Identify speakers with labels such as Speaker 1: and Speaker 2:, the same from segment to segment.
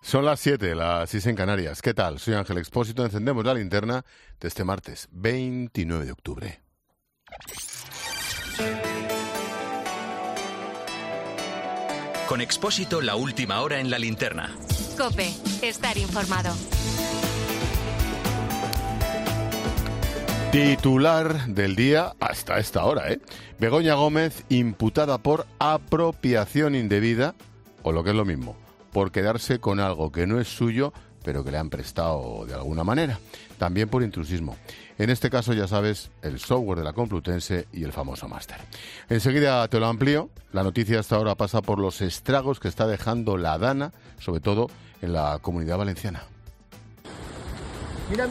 Speaker 1: Son las 7, las 6 en Canarias. ¿Qué tal? Soy Ángel Expósito. Encendemos la linterna de este martes, 29 de octubre.
Speaker 2: Con Expósito, la última hora en la linterna.
Speaker 3: COPE, estar informado.
Speaker 1: Titular del día hasta esta hora, Begoña Gómez imputada por apropiación indebida, o lo que es lo mismo, por quedarse con algo que no es suyo, pero que le han prestado de alguna manera. También por intrusismo. En este caso, ya sabes, el software de la Complutense y el famoso máster. Enseguida te lo amplío. La noticia hasta ahora pasa por los estragos que está dejando la Dana, sobre todo en la Comunidad Valenciana.
Speaker 4: Mira,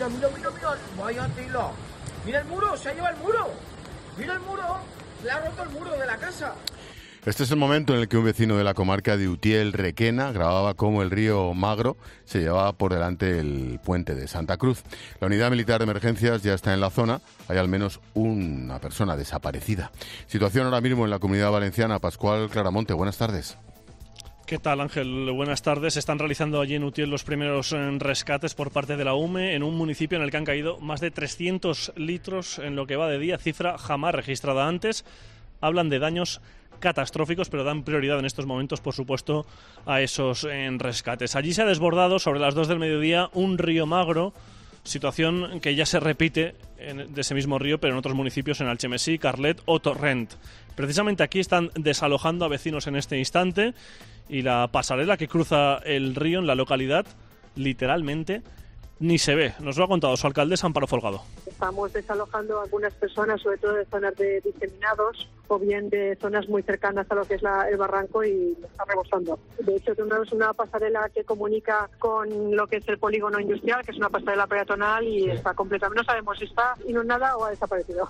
Speaker 4: vaya tela. Mira el muro, se ha llevado el muro. Mira el muro, le ha roto el muro de la casa.
Speaker 1: Este es el momento en el que un vecino de la comarca de Utiel, Requena, grababa cómo el río Magro se llevaba por delante el puente de Santa Cruz. La unidad militar de emergencias ya está en la zona. Hay al menos una persona desaparecida. Situación ahora mismo en la Comunidad Valenciana. Pascual Claramonte, buenas tardes.
Speaker 5: ¿Qué tal, Ángel? Buenas tardes. Se están realizando allí en Utiel los primeros rescates por parte de la UME en un municipio en el que han caído más de 300 litros en lo que va de día, cifra jamás registrada antes. Hablan de daños catastróficos, pero dan prioridad en estos momentos, por supuesto, a esos rescates. Allí se ha desbordado sobre las 2 del mediodía un río Magro, situación que ya se repite de ese mismo río, pero en otros municipios, en Alchemesí, Carlet o Torrent. Precisamente aquí están desalojando a vecinos en este instante y la pasarela que cruza el río en la localidad, literalmente, ni se ve. Nos lo ha contado su alcaldesa, Amparo Folgado.
Speaker 6: Estamos desalojando a algunas personas, sobre todo de zonas de diseminados o bien de zonas muy cercanas a lo que es el barranco, y está rebosando. De hecho, tenemos una pasarela que comunica con lo que es el polígono industrial, que es una pasarela peatonal, y está completamente, no sabemos si está inundada o ha desaparecido.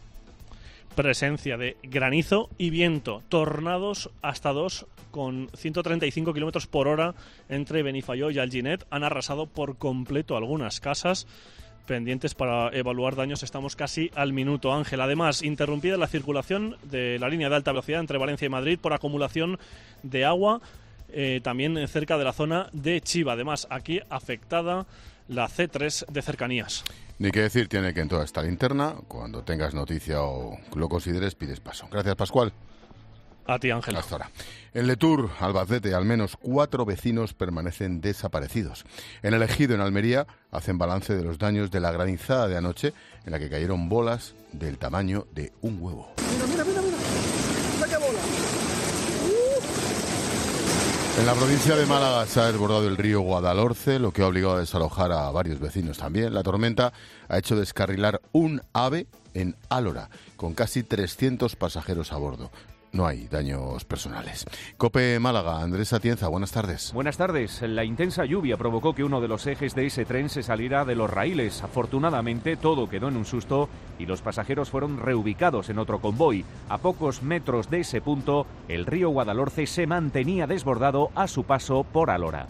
Speaker 5: Presencia de granizo y viento, tornados hasta 2 con 135 kilómetros por hora entre Benifayó y Alginet. Han arrasado por completo algunas casas. Pendientes para evaluar daños, estamos casi al minuto, Ángel. Además, interrumpida la circulación de la línea de alta velocidad entre Valencia y Madrid por acumulación de agua, también cerca de la zona de Chiva. Además, aquí afectada la C3 de cercanías.
Speaker 1: Ni qué decir tiene que en toda esta linterna, cuando tengas noticia o lo consideres, pides paso. Gracias, Pascual.
Speaker 5: A ti, Ángel.
Speaker 1: Hasta ahora. En Letur, Albacete, al menos 4 vecinos permanecen desaparecidos. En el Ejido, en Almería, hacen balance de los daños de la granizada de anoche, en la que cayeron bolas del tamaño de un huevo.
Speaker 4: Mira qué bola.
Speaker 1: En la provincia de Málaga se ha desbordado el río Guadalhorce, lo que ha obligado a desalojar a varios vecinos también. La tormenta ha hecho descarrilar un AVE en Álora, con casi 300 pasajeros a bordo. No hay daños personales. COPE Málaga, Andrés Atienza, buenas tardes.
Speaker 7: Buenas tardes. La intensa lluvia provocó que uno de los ejes de ese tren se saliera de los raíles. Afortunadamente, todo quedó en un susto y los pasajeros fueron reubicados en otro convoy. A pocos metros de ese punto, el río Guadalhorce se mantenía desbordado a su paso por Álora.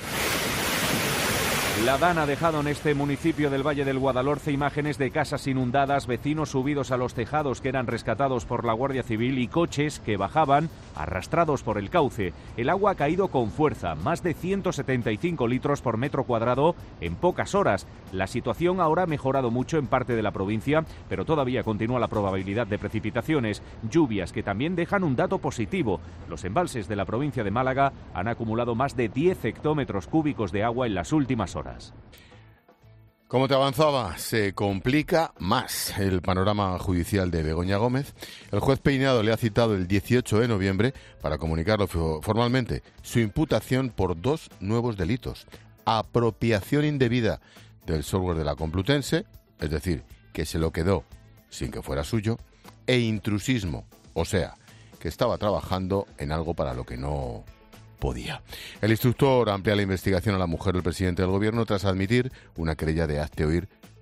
Speaker 7: La Dana ha dejado en este municipio del Valle del Guadalhorce imágenes de casas inundadas, vecinos subidos a los tejados que eran rescatados por la Guardia Civil y coches que bajaban arrastrados por el cauce. El agua ha caído con fuerza, más de 175 litros por metro cuadrado en pocas horas. La situación ahora ha mejorado mucho en parte de la provincia, pero todavía continúa la probabilidad de precipitaciones, lluvias que también dejan un dato positivo. Los embalses de la provincia de Málaga han acumulado más de 10 hectómetros cúbicos de agua en las últimas horas.
Speaker 1: Como te avanzaba, se complica más el panorama judicial de Begoña Gómez. El juez Peinado le ha citado el 18 de noviembre para comunicarlo formalmente su imputación por 2 nuevos delitos. Apropiación indebida del software de la Complutense, es decir, que se lo quedó sin que fuera suyo, e intrusismo, o sea, que estaba trabajando en algo para lo que no podía. El instructor amplía la investigación a la mujer del presidente del gobierno tras admitir una querella de hazte oír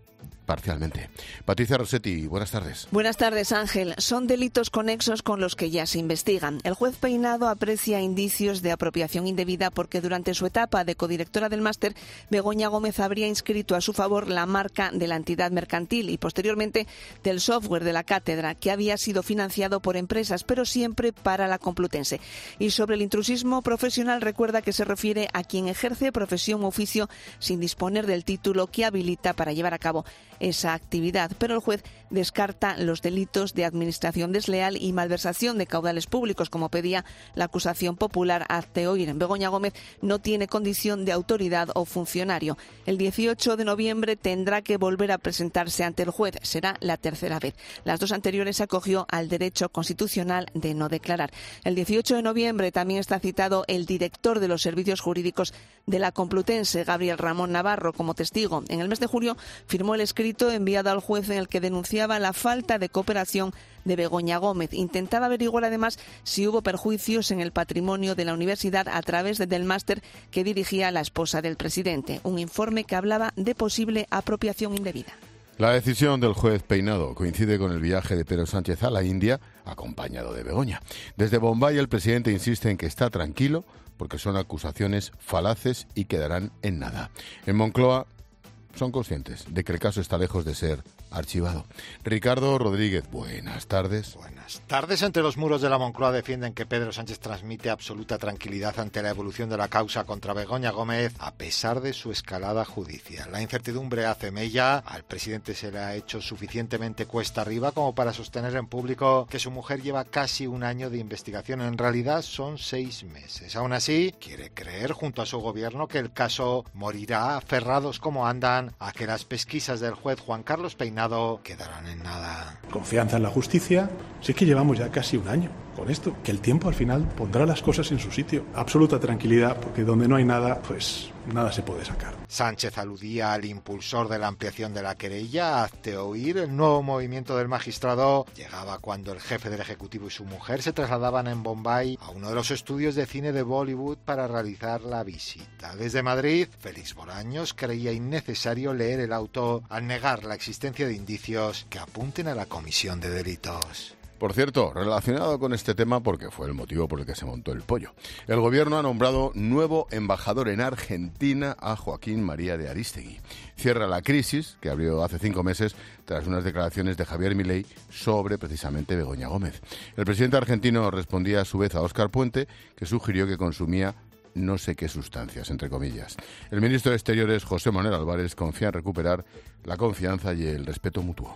Speaker 1: parcialmente. Patricia Rossetti, buenas tardes.
Speaker 8: Buenas tardes, Ángel. Son delitos conexos con los que ya se investigan. El juez Peinado aprecia indicios de apropiación indebida porque durante su etapa de codirectora del máster, Begoña Gómez habría inscrito a su favor la marca de la entidad mercantil y posteriormente del software de la cátedra, que había sido financiado por empresas, pero siempre para la Complutense. Y sobre el intrusismo profesional, recuerda que se refiere a quien ejerce profesión u oficio sin disponer del título que habilita para llevar a cabo esa actividad, pero el juez descarta los delitos de administración desleal y malversación de caudales públicos, como pedía la acusación popular. Hazte oír, Begoña Gómez no tiene condición de autoridad o funcionario. El 18 de noviembre tendrá que volver a presentarse ante el juez. Será la tercera vez. Las dos anteriores se acogió al derecho constitucional de no declarar. El 18 de noviembre también está citado el director de los servicios jurídicos de la Complutense, Gabriel Ramón Navarro, como testigo. En el mes de julio firmó el escrito enviado al juez en el que denunciaba la falta de cooperación de Begoña Gómez. Intentaba averiguar además si hubo perjuicios en el patrimonio de la universidad a través del máster que dirigía la esposa del presidente. Un informe que hablaba de posible apropiación indebida.
Speaker 1: La decisión del juez Peinado coincide con el viaje de Pedro Sánchez a la India, acompañado de Begoña. Desde Bombay el presidente insiste en que está tranquilo porque son acusaciones falaces y quedarán en nada. En Moncloa son conscientes de que el caso está lejos de ser archivado. Ricardo Rodríguez, buenas tardes.
Speaker 9: Buenas tardes. Entre los muros de la Moncloa defienden que Pedro Sánchez transmite absoluta tranquilidad ante la evolución de la causa contra Begoña Gómez, a pesar de su escalada judicial. La incertidumbre hace mella. Al presidente se le ha hecho suficientemente cuesta arriba como para sostener en público que su mujer lleva casi un año de investigación. En realidad son 6 meses. Aún así, quiere creer junto a su gobierno que el caso morirá, aferrados como andan a que las pesquisas del juez Juan Carlos Peinado quedarán en nada.
Speaker 10: Confianza en la justicia. Si es que llevamos ya casi un año con esto, que el tiempo al final pondrá las cosas en su sitio. Absoluta tranquilidad, porque donde no hay nada, pues nada se puede sacar.
Speaker 9: Sánchez aludía al impulsor de la ampliación de la querella. Hazte oír, el nuevo movimiento del magistrado llegaba cuando el jefe del Ejecutivo y su mujer se trasladaban en Bombay a uno de los estudios de cine de Bollywood para realizar la visita. Desde Madrid, Félix Bolaños creía innecesario leer el auto al negar la existencia de indicios que apunten a la comisión de delitos.
Speaker 1: Por cierto, relacionado con este tema, porque fue el motivo por el que se montó el pollo, el gobierno ha nombrado nuevo embajador en Argentina a Joaquín María de Arístegui. Cierra la crisis que abrió hace 5 meses tras unas declaraciones de Javier Milei sobre precisamente Begoña Gómez. El presidente argentino respondía a su vez a Óscar Puente, que sugirió que consumía no sé qué sustancias, entre comillas. El ministro de Exteriores, José Manuel Álvarez, confía en recuperar la confianza y el respeto mutuo.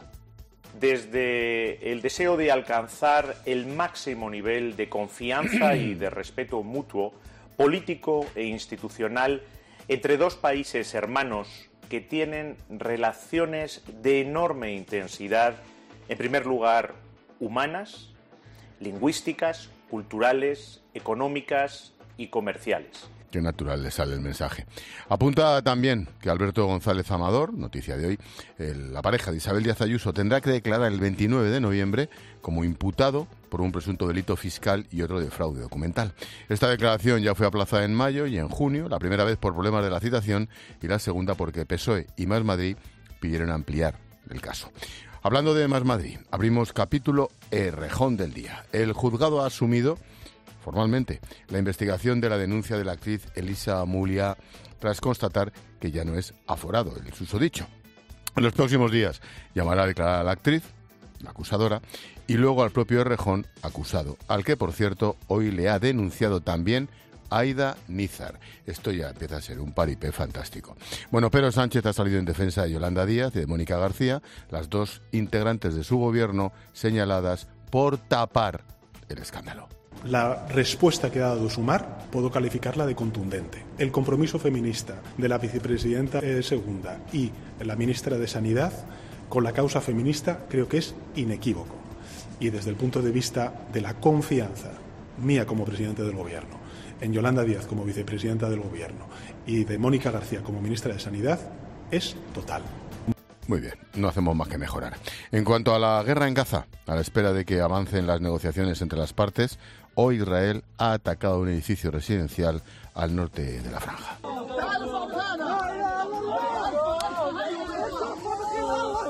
Speaker 11: Desde el deseo de alcanzar el máximo nivel de confianza y de respeto mutuo, político e institucional, entre dos países hermanos que tienen relaciones de enorme intensidad, en primer lugar, humanas, lingüísticas, culturales, económicas y comerciales.
Speaker 1: Qué natural le sale el mensaje. Apunta también que Alberto González Amador, noticia de hoy, la pareja de Isabel Díaz Ayuso, tendrá que declarar el 29 de noviembre como imputado por un presunto delito fiscal y otro de fraude documental. Esta declaración ya fue aplazada en mayo y en junio, la primera vez por problemas de la citación y la segunda porque PSOE y Más Madrid pidieron ampliar el caso. Hablando de Más Madrid, abrimos capítulo Errejón del día. El juzgado ha asumido formalmente la investigación de la denuncia de la actriz Elisa Mulia tras constatar que ya no es aforado el susodicho. En los próximos días llamará a declarar a la actriz, la acusadora, y luego al propio Errejón, acusado, al que, por cierto, hoy le ha denunciado también Aida Nízar. Esto ya empieza a ser un paripé fantástico. Bueno, Pedro Sánchez ha salido en defensa de Yolanda Díaz y de Mónica García, las dos integrantes de su gobierno señaladas por tapar el escándalo.
Speaker 10: La respuesta que ha dado Sumar puedo calificarla de contundente. El compromiso feminista de la vicepresidenta segunda y la ministra de Sanidad con la causa feminista creo que es inequívoco. Y desde el punto de vista de la confianza mía como presidente del Gobierno, en Yolanda Díaz como vicepresidenta del Gobierno y de Mónica García como ministra de Sanidad, es total.
Speaker 1: Muy bien, no hacemos más que mejorar. En cuanto a la guerra en Gaza, a la espera de que avancen las negociaciones entre las partes, hoy Israel ha atacado un edificio residencial al norte de la franja.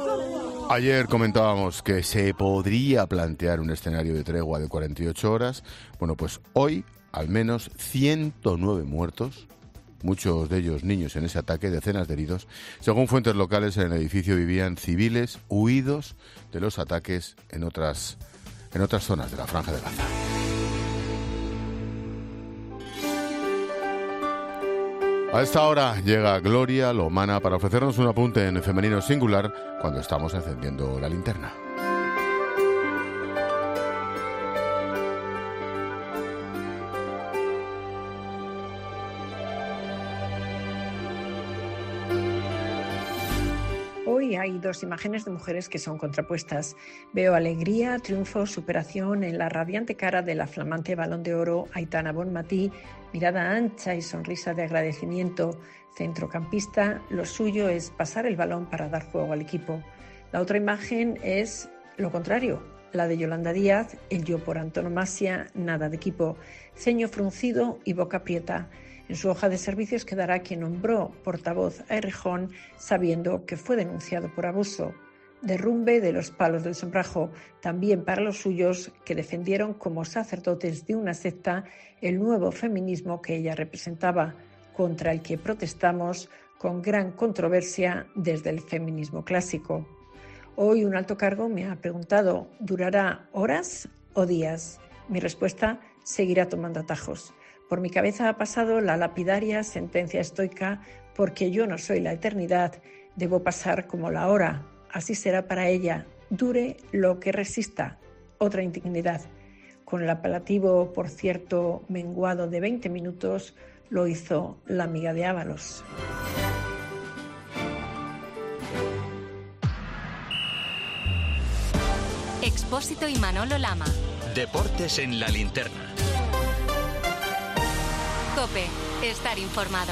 Speaker 1: Ayer comentábamos que se podría plantear un escenario de tregua de 48 horas. Bueno, pues hoy al menos 109 muertos, muchos de ellos niños en ese ataque, decenas de heridos. Según fuentes locales, en el edificio vivían civiles huidos de los ataques en otras zonas de la Franja de Gaza. A esta hora llega Gloria Lomana para ofrecernos un apunte en femenino singular cuando estamos encendiendo la linterna.
Speaker 12: Hoy hay dos imágenes de mujeres que son contrapuestas. Veo alegría, triunfo, superación en la radiante cara de la flamante Balón de Oro Aitana Bonmatí, mirada ancha y sonrisa de agradecimiento. Centrocampista, lo suyo es pasar el balón para dar juego al equipo. La otra imagen es lo contrario, la de Yolanda Díaz, el yo por antonomasia, nada de equipo, ceño fruncido y boca aprieta. En su hoja de servicios quedará quien nombró portavoz a Errejón sabiendo que fue denunciado por abuso. Derrumbe de los palos del sombrajo, también para los suyos que defendieron como sacerdotes de una secta el nuevo feminismo que ella representaba, contra el que protestamos con gran controversia desde el feminismo clásico. Hoy un alto cargo me ha preguntado, ¿durará horas o días? Mi respuesta, seguirá tomando atajos. Por mi cabeza ha pasado la lapidaria sentencia estoica, porque yo no soy la eternidad, debo pasar como la hora. Así será para ella, dure lo que resista. Otra indignidad. Con el apelativo, por cierto, menguado de 20 minutos, lo hizo la amiga de Ábalos.
Speaker 3: Expósito y Manolo Lama.
Speaker 2: Deportes en la linterna.
Speaker 3: COPE, estar informado.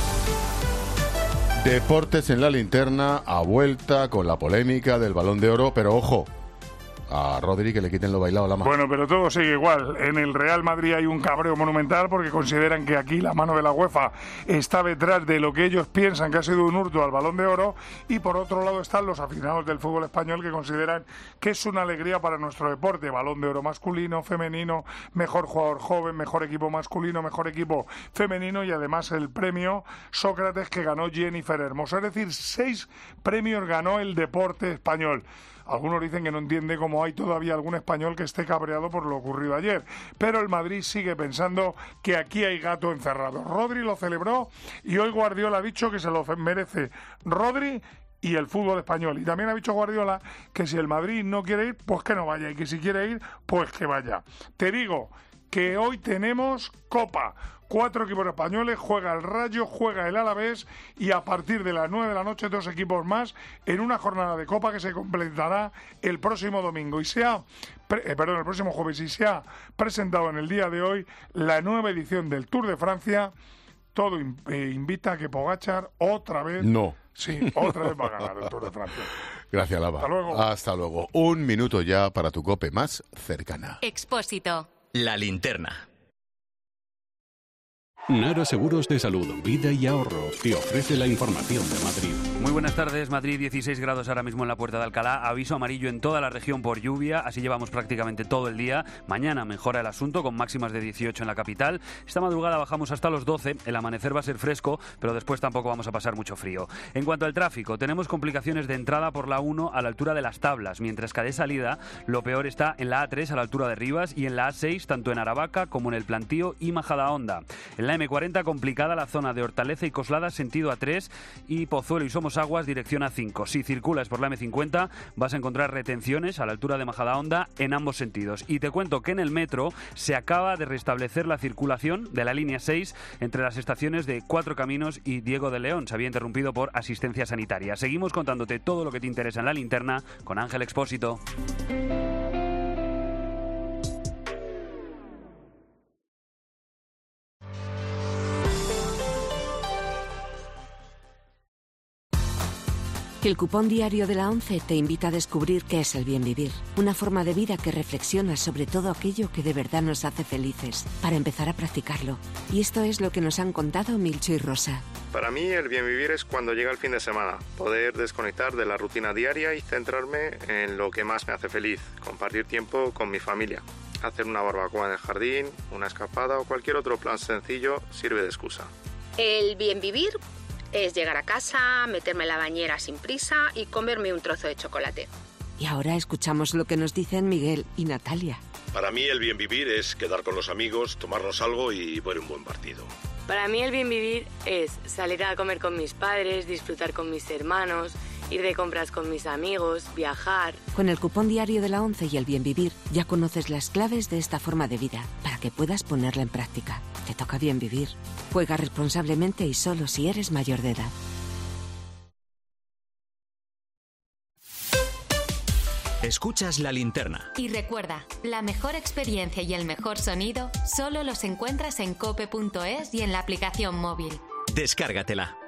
Speaker 1: Deportes en la linterna, a vuelta con la polémica del Balón de Oro, pero ojo, a Rodri que le quiten lo bailado, Lama.
Speaker 13: Bueno, pero todo sigue igual. En el Real Madrid hay un cabreo monumental porque consideran que aquí la mano de la UEFA está detrás de lo que ellos piensan que ha sido un hurto al Balón de Oro, y por otro lado están los aficionados del fútbol español que consideran que es una alegría para nuestro deporte. Balón de Oro masculino, femenino, mejor jugador joven, mejor equipo masculino, mejor equipo femenino y además el premio Sócrates que ganó Jennifer Hermoso. Es decir, 6 premios ganó el deporte español. Algunos dicen que no entiende cómo hay todavía algún español que esté cabreado por lo ocurrido ayer. Pero el Madrid sigue pensando que aquí hay gato encerrado. Rodri lo celebró y hoy Guardiola ha dicho que se lo merece Rodri y el fútbol español. Y también ha dicho Guardiola que si el Madrid no quiere ir, pues que no vaya. Y que si quiere ir, pues que vaya. Te digo que hoy tenemos Copa. 4 equipos españoles, juega el Rayo, juega el Alavés y a partir de las 9 de la noche 2 equipos más en una jornada de Copa que se completará el próximo domingo. El próximo jueves, y se ha presentado en el día de hoy la nueva edición del Tour de Francia. Todo invita a que Pogačar otra vez...
Speaker 1: No.
Speaker 13: Sí, otra vez va a ganar el Tour de Francia.
Speaker 1: Gracias, Lama.
Speaker 13: Hasta luego.
Speaker 1: Hasta luego. Un minuto ya para tu COPE más cercana.
Speaker 3: Expósito.
Speaker 2: La linterna.
Speaker 14: Nara Seguros de Salud, Vida y Ahorro te ofrece la información de Madrid.
Speaker 15: Muy buenas tardes. Madrid, 16 grados ahora mismo en la Puerta de Alcalá. Aviso amarillo en toda la región por lluvia. Así llevamos prácticamente todo el día. Mañana mejora el asunto con máximas de 18 en la capital. Esta madrugada bajamos hasta los 12. El amanecer va a ser fresco, pero después tampoco vamos a pasar mucho frío. En cuanto al tráfico, tenemos complicaciones de entrada por la 1 a la altura de Las Tablas, mientras que de salida lo peor está en la A3 a la altura de Rivas y en la A6 tanto en Aravaca como en el Plantío y Majadahonda. En la M40 complicada la zona de Hortaleza y Coslada sentido A3 y Pozuelo y Somosaguas dirección A5. Si circulas por la M50 vas a encontrar retenciones a la altura de Majadahonda en ambos sentidos. Y te cuento que en el metro se acaba de restablecer la circulación de la línea 6 entre las estaciones de Cuatro Caminos y Diego de León. Se había interrumpido por asistencia sanitaria. Seguimos contándote todo lo que te interesa en la linterna con Ángel Expósito.
Speaker 16: El cupón diario de la ONCE te invita a descubrir qué es el bien vivir. Una forma de vida que reflexiona sobre todo aquello que de verdad nos hace felices, para empezar a practicarlo. Y esto es lo que nos han contado Milcho y Rosa.
Speaker 17: Para mí el bien vivir es cuando llega el fin de semana, poder desconectar de la rutina diaria y centrarme en lo que más me hace feliz, compartir tiempo con mi familia. Hacer una barbacoa en el jardín, una escapada o cualquier otro plan sencillo sirve de excusa.
Speaker 18: El bien vivir es llegar a casa, meterme en la bañera sin prisa y comerme un trozo de chocolate.
Speaker 16: Y ahora escuchamos lo que nos dicen Miguel y Natalia.
Speaker 19: Para mí el bien vivir es quedar con los amigos, tomarnos algo y ver un buen partido.
Speaker 20: Para mí el bien vivir es salir a comer con mis padres, disfrutar con mis hermanos, ir de compras con mis amigos, viajar.
Speaker 16: Con el cupón diario de la ONCE y el bien vivir, ya conoces las claves de esta forma de vida, para que puedas ponerla en práctica. Te toca bien vivir. Juega responsablemente y solo si eres mayor de edad.
Speaker 2: Escuchas La Linterna.
Speaker 3: Y recuerda, la mejor experiencia y el mejor sonido solo los encuentras en cope.es y en la aplicación móvil.
Speaker 2: Descárgatela.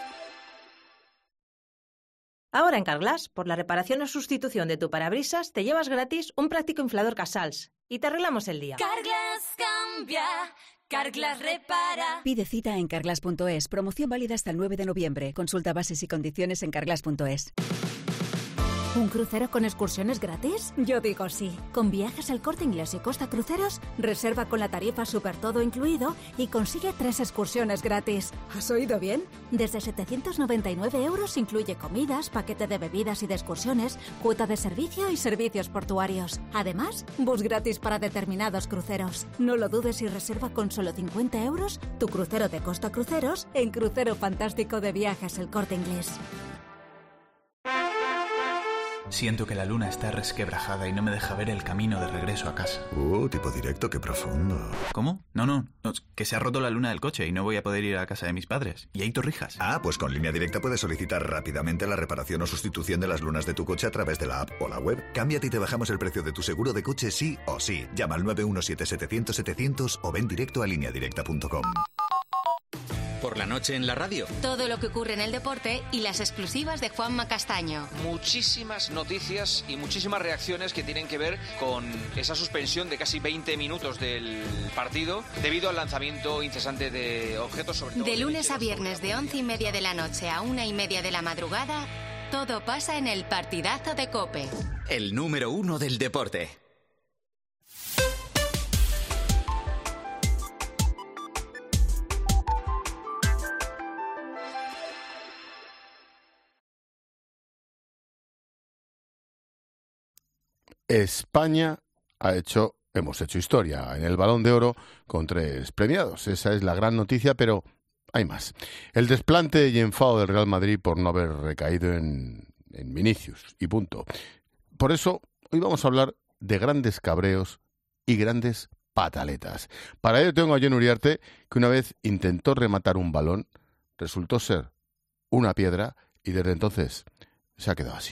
Speaker 21: Ahora en Carglass, por la reparación o sustitución de tu parabrisas, te llevas gratis un práctico inflador Casals y te arreglamos el día.
Speaker 22: Carglass cambia, Carglass repara.
Speaker 23: Pide cita en carglass.es. Promoción válida hasta el 9 de noviembre. Consulta bases y condiciones en carglass.es.
Speaker 24: ¿Un crucero con excursiones gratis? Yo digo sí. Con Viajes El Corte Inglés y Costa Cruceros, reserva con la tarifa Super Todo incluido y consigue 3 excursiones gratis. ¿Has oído bien? Desde 799 € incluye comidas, paquete de bebidas y de excursiones, cuota de servicio y servicios portuarios. Además, bus gratis para determinados cruceros. No lo dudes y reserva con solo 50 € tu crucero de Costa Cruceros en Crucero Fantástico de Viajes El Corte Inglés.
Speaker 25: Siento que la luna está resquebrajada y no me deja ver el camino de regreso a casa.
Speaker 26: Tipo directo, qué profundo.
Speaker 25: ¿Cómo? No, que se ha roto la luna del coche y no voy a poder ir a casa de mis padres. Y hay Torrijas.
Speaker 26: Pues con Línea Directa puedes solicitar rápidamente la reparación o sustitución de las lunas de tu coche a través de la app o la web. Cámbiate y te bajamos el precio de tu seguro de coche sí o sí. Llama al 917-700-700 o ven directo a lineadirecta.com.
Speaker 2: Por la noche en la radio.
Speaker 3: Todo lo que ocurre en el deporte y las exclusivas de Juanma Castaño.
Speaker 27: Muchísimas noticias y muchísimas reacciones que tienen que ver con esa suspensión de casi 20 minutos del partido debido al lanzamiento incesante de objetos, sobre todo
Speaker 3: de lunes a viernes de 11:30 de la noche a 1:30 de la madrugada, todo pasa en el partidazo de COPE.
Speaker 2: El número 1 del deporte.
Speaker 1: España hemos hecho historia en el Balón de Oro con 3 premiados. Esa es la gran noticia, pero hay más. El desplante y enfado del Real Madrid por no haber recaído en Vinicius y punto. Por eso, hoy vamos a hablar de grandes cabreos y grandes pataletas. Para ello tengo a Jon Uriarte, que una vez intentó rematar un balón, resultó ser una piedra y desde entonces se ha quedado así.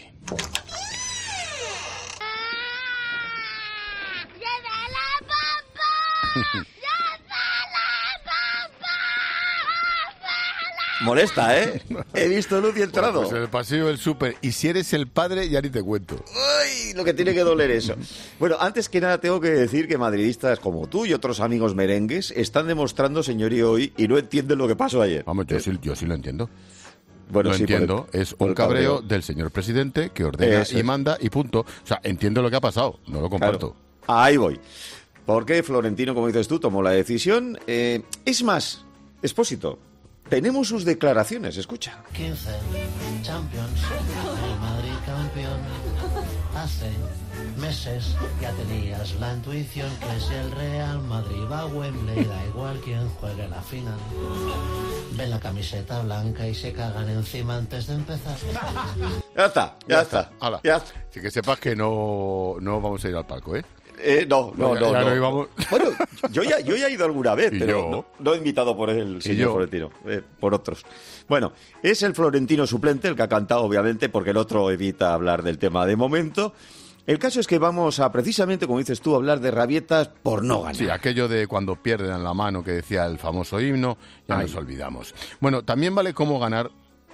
Speaker 28: Molesta, ¿eh? He visto luz y entrado.
Speaker 1: Pues en el pasillo del súper. Y si eres el padre, ya ni te cuento.
Speaker 28: ¡Uy! Lo que tiene que doler eso. Bueno, antes que nada tengo que decir que madridistas como tú y otros amigos merengues están demostrando señorío hoy y no entienden lo que pasó ayer.
Speaker 1: Vamos, yo sí lo entiendo.
Speaker 28: Bueno,
Speaker 1: lo
Speaker 28: sí,
Speaker 1: entiendo, es un cabreo del señor presidente que ordena y manda y punto. O sea, entiendo lo que ha pasado, no lo comparto.
Speaker 28: Claro. Ahí voy. Porque Florentino, como dices tú, tomó la decisión. Es más, Expósito, tenemos sus declaraciones, escucha.
Speaker 29: 15 Champions, el Madrid campeón. Hace meses ya tenías la intuición que si el Real Madrid va a Wembley, da igual quién juegue la final. Ven la camiseta blanca y se cagan encima antes de empezar.
Speaker 28: Ya está.
Speaker 1: Hala. Así que sepas que no vamos a ir al palco, ¿eh?
Speaker 28: No.
Speaker 1: Íbamos...
Speaker 28: Bueno, yo ya he ido alguna vez, pero no invitado por el señor Florentino, por otros. Bueno, es el Florentino suplente el que ha cantado, obviamente, porque el otro evita hablar del tema de momento. El caso es que vamos a, precisamente, como dices tú, hablar de rabietas por no ganar.
Speaker 1: Sí, aquello de cuando pierden la mano que decía el famoso himno, ya nos olvidamos. Bueno, también vale cómo ganar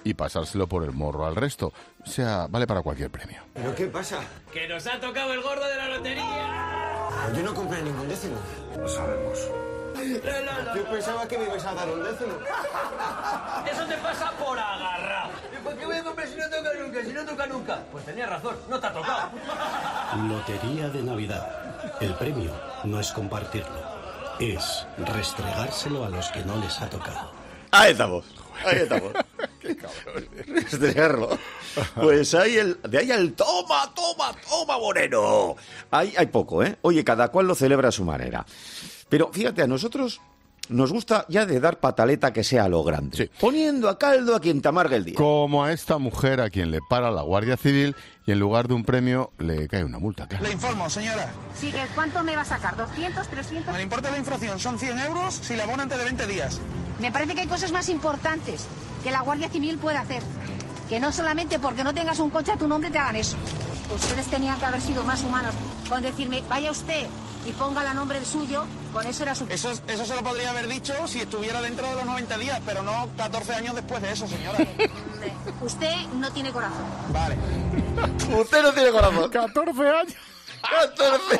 Speaker 1: y pasárselo por el morro al resto. O sea, vale para cualquier premio.
Speaker 4: ¿Pero qué pasa?
Speaker 5: ¡Que nos ha tocado el gordo de la lotería!
Speaker 4: Yo no compré ningún décimo.
Speaker 5: Lo sabemos.
Speaker 4: Yo pensaba que me ibas a dar un décimo.
Speaker 5: Eso te pasa por agarrar. ¿Y por qué voy a comprar si no toca nunca? Si no toca nunca. Pues tenías razón, no te ha tocado.
Speaker 6: Lotería de Navidad. El premio no es compartirlo, es restregárselo a los que no les ha tocado.
Speaker 28: Ahí estamos. Qué cabrón. Restregarlo. Pues de ahí al toma, Moreno. Hay poco, ¿eh? Oye, cada cual lo celebra a su manera. Pero fíjate, a nosotros nos gusta ya de dar pataleta que sea a lo grande. Sí. Poniendo a caldo a quien te amarga el día.
Speaker 1: Como a esta mujer a quien le para la Guardia Civil y en lugar de un premio le cae una multa. Claro.
Speaker 7: Le informo, señora.
Speaker 8: Sí, ¿cuánto me va a sacar? ¿200, 300?
Speaker 7: No le importa la infracción, son 100 euros si la abona antes de 20 días.
Speaker 8: Me parece que hay cosas más importantes que la Guardia Civil puede hacer. Que no solamente porque no tengas un coche a tu nombre te hagan eso. Ustedes tenían que haber sido más humanos con decirme, vaya usted y póngala a nombre del suyo, con eso era suficiente.
Speaker 7: Eso se lo podría haber dicho si estuviera dentro de los 90 días, pero no 14 años después de eso, señora.
Speaker 8: Usted no tiene corazón.
Speaker 7: Vale.
Speaker 28: Usted no tiene corazón.
Speaker 1: 14 años.
Speaker 28: 14.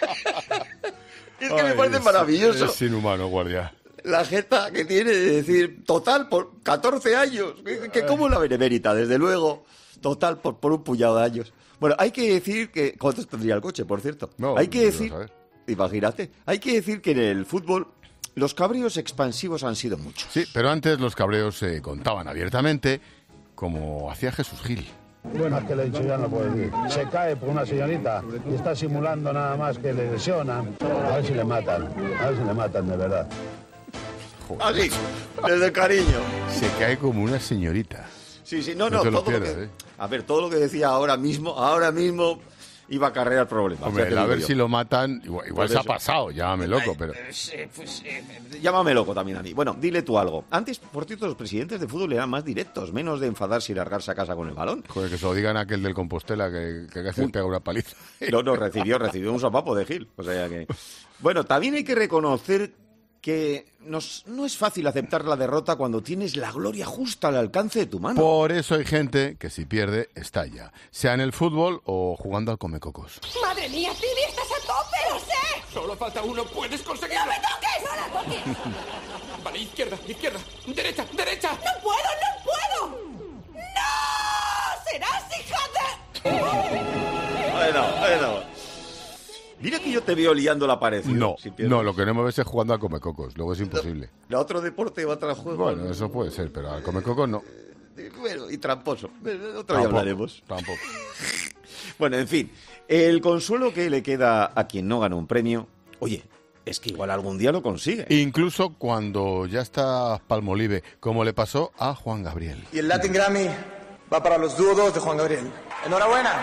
Speaker 28: Es que me parece maravilloso.
Speaker 1: Es inhumano, guardia.
Speaker 28: La jeta que tiene de decir, total, por 14 años. Que como la benemérita, desde luego. Total, por un puñado de años. Bueno, hay que decir que... ¿Cuántos tendría el coche, por cierto?
Speaker 1: No,
Speaker 28: hay que decir... Imagínate. Hay que decir que en el fútbol los cabreos expansivos han sido muchos.
Speaker 1: Sí, pero antes los cabreos se contaban abiertamente, como hacía Jesús Gil.
Speaker 9: Bueno, es que le he dicho ya no puedo decir. Se cae por una señorita y está simulando nada más que le lesionan. A ver si le matan. A ver si le matan de verdad.
Speaker 28: Así, desde el cariño.
Speaker 1: Se cae como una señorita.
Speaker 28: Sí, no, todo lo que, a ver, todo lo que decía ahora mismo iba a acarrear problemas.
Speaker 1: Hombre, a ver si lo matan, igual pues se ha pasado, llámame loco, pero...
Speaker 28: Llámame loco también a mí. Bueno, dile tú algo. Antes, por cierto, los presidentes de fútbol eran más directos, menos de enfadarse y largarse a casa con el balón.
Speaker 1: Joder, que se lo digan a aquel del Compostela que casi pega una paliza.
Speaker 28: No, recibió un sopapo de Gil. O sea que... Bueno, también hay que reconocer que no es fácil aceptar la derrota cuando tienes la gloria justa al alcance de tu mano.
Speaker 1: Por eso hay gente que si pierde, estalla. Sea en el fútbol o jugando al comecocos.
Speaker 8: ¡Madre mía, Phoebe, estás a tope! ¡Lo sé!
Speaker 5: Solo falta uno, puedes conseguirlo.
Speaker 8: ¡No me toques! ¡No la toques!
Speaker 5: Vale, izquierda, derecha.
Speaker 8: ¡No puedo! ¡No! ¡Serás hija de...!
Speaker 28: Bueno. Mira que yo te veo liando la pared.
Speaker 1: No, lo que no me ves es jugando al comecocos, luego es imposible.
Speaker 28: ¿La otro deporte va tras juego?
Speaker 1: Bueno, eso puede ser, pero al comecocos no.
Speaker 28: Bueno, y tramposo. Otro día hablaremos.
Speaker 1: Tampoco.
Speaker 28: Bueno, en fin, el consuelo que le queda a quien no gana un premio, oye, es que igual algún día lo consigue.
Speaker 1: Incluso cuando ya está Palmolive, como le pasó a Juan Gabriel.
Speaker 7: Y el Latin Grammy va para los dúos de Juan Gabriel. ¡Enhorabuena!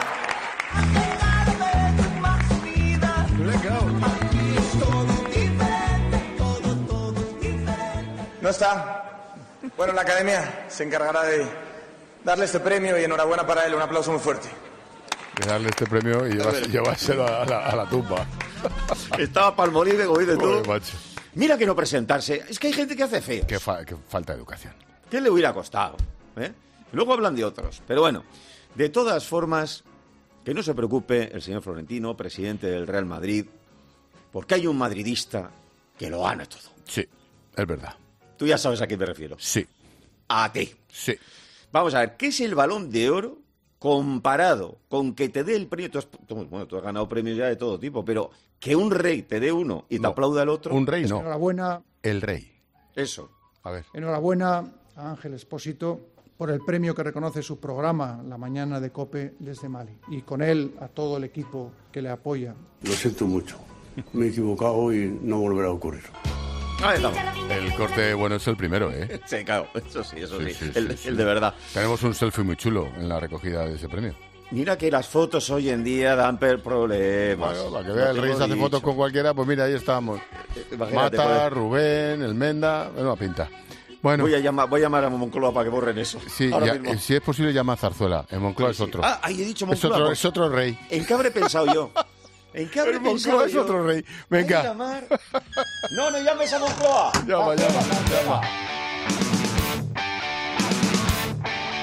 Speaker 7: No está. Bueno, la academia se encargará de darle este premio y enhorabuena para él. Un aplauso muy fuerte.
Speaker 1: De darle este premio y llevárselo a la tumba.
Speaker 28: Estaba Palmolive, como dices tú.
Speaker 1: Macho.
Speaker 28: Mira que no presentarse. Es que hay gente que hace feo.
Speaker 1: Que falta de educación.
Speaker 28: ¿Qué le hubiera costado? Luego hablan de otros. Pero bueno, de todas formas, que no se preocupe el señor Florentino, presidente del Real Madrid, porque hay un madridista que lo gana todo.
Speaker 1: Sí, es verdad.
Speaker 28: Tú ya sabes a quién me refiero.
Speaker 1: Sí.
Speaker 28: A ti.
Speaker 1: Sí.
Speaker 28: Vamos a ver, ¿qué es el Balón de Oro comparado con que te dé el premio? Tú has ganado premios ya de todo tipo, pero que un rey te dé uno y te aplauda el otro.
Speaker 1: Un rey no.
Speaker 10: Enhorabuena.
Speaker 1: El rey.
Speaker 28: Eso.
Speaker 1: A ver.
Speaker 10: Enhorabuena a Ángel Expósito por el premio que reconoce su programa La Mañana de COPE desde Mali. Y con él a todo el equipo que le apoya.
Speaker 11: Lo siento mucho. Me he equivocado y no volverá a ocurrir.
Speaker 28: Ahí estamos.
Speaker 1: El corte bueno es el primero, ¿eh?
Speaker 28: Sí, claro, eso sí. El de verdad.
Speaker 1: Tenemos un selfie muy chulo en la recogida de ese premio.
Speaker 28: Mira que las fotos hoy en día dan problemas.
Speaker 1: Bueno, para que vea, el rey se hace fotos con cualquiera, pues mira, ahí estamos. Mata, Rubén, el Menda, bueno, pinta. Bueno.
Speaker 28: Voy a llamar a Moncloa para que borren eso.
Speaker 1: Sí, si es posible llama a Zarzuela. En Moncloa es otro.
Speaker 28: Ah, ahí he dicho Moncloa.
Speaker 1: Es otro rey.
Speaker 28: ¿En qué habré pensado yo? ¿En qué habré pensado
Speaker 1: es otro rey. Venga.
Speaker 28: No llames a Moncloa.
Speaker 1: Llama.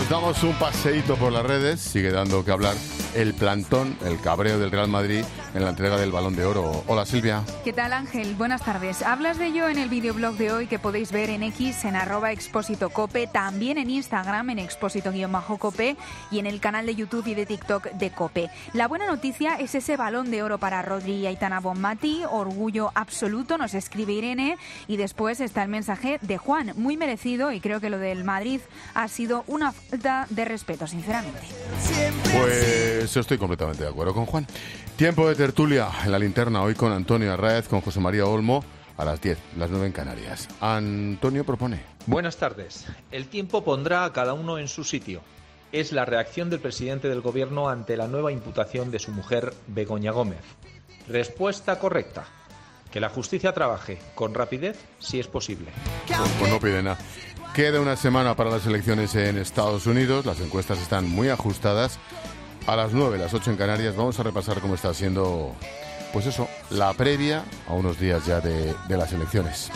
Speaker 1: Nos damos un paseíto por las redes, sigue dando que hablar el plantón, el cabreo del Real Madrid en la entrega del Balón de Oro. Hola, Silvia.
Speaker 12: ¿Qué tal, Ángel? Buenas tardes. Hablas de ello en el videoblog de hoy que podéis ver en X, en @expósitocope, también en Instagram, en expósito_cope y en el canal de YouTube y de TikTok de Cope. La buena noticia es ese Balón de Oro para Rodri y Aitana Bonmati, orgullo absoluto, nos escribe Irene, y después está el mensaje de Juan, muy merecido, y creo que lo del Madrid ha sido una falta de respeto, sinceramente.
Speaker 1: Pues estoy completamente de acuerdo con Juan. Tiempo de tertulia en la linterna hoy con Antonio Arraez, con José María Olmo, a las 10, las 9 en Canarias. Antonio propone.
Speaker 13: Buenas tardes. El tiempo pondrá a cada uno en su sitio. Es la reacción del presidente del gobierno ante la nueva imputación de su mujer, Begoña Gómez. Respuesta correcta. Que la justicia trabaje con rapidez si es posible.
Speaker 1: Pues no pide nada. Queda una semana para las elecciones en Estados Unidos. Las encuestas están muy ajustadas. A las 9, las 8 en Canarias, vamos a repasar cómo está siendo, pues eso, la previa a unos días ya de las elecciones.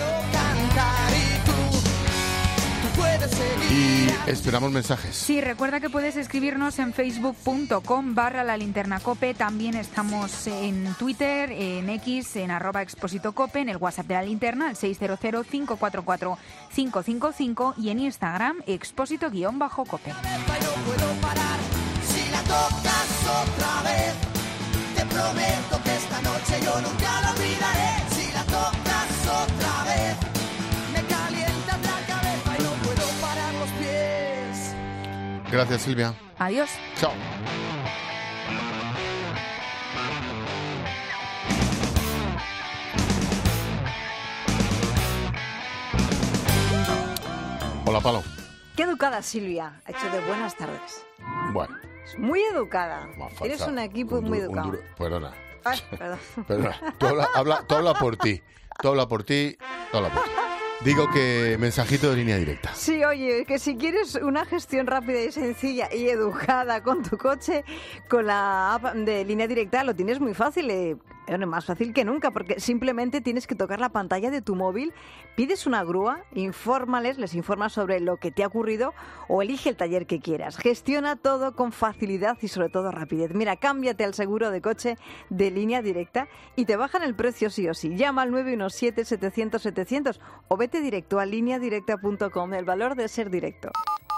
Speaker 1: Y esperamos mensajes.
Speaker 12: Sí, recuerda que puedes escribirnos en facebook.com/lalinternacope. También estamos en Twitter, en X, en @expósitocope, en el WhatsApp de la linterna, al 600-544-555 y en Instagram, expósito_cope.
Speaker 29: Si la tocas otra vez, te prometo que esta noche yo nunca la olvidaré. Si la tocas otra vez, me calienta la cabeza y no puedo parar los pies.
Speaker 1: Gracias, Silvia.
Speaker 12: Adiós.
Speaker 1: Chao. Hola, Palo.
Speaker 14: Qué educada Silvia ha hecho de buenas tardes.
Speaker 1: Bueno.
Speaker 14: Muy educada. Eres un equipo muy educado.
Speaker 1: Perdona.
Speaker 14: Ay, perdón.
Speaker 1: Perdona. Tú habla por ti. Tú habla por ti. Digo que mensajito de línea directa.
Speaker 14: Sí, oye, que si quieres una gestión rápida y sencilla y educada con tu coche, con la app de línea directa lo tienes muy fácil. Más fácil que nunca, porque simplemente tienes que tocar la pantalla de tu móvil, pides una grúa, les informas sobre lo que te ha ocurrido o elige el taller que quieras. Gestiona todo con facilidad y sobre todo rapidez. Mira, cámbiate al seguro de coche de línea directa y te bajan el precio sí o sí. Llama al 917-700-700 o vete directo a lineadirecta.com. El valor de ser directo.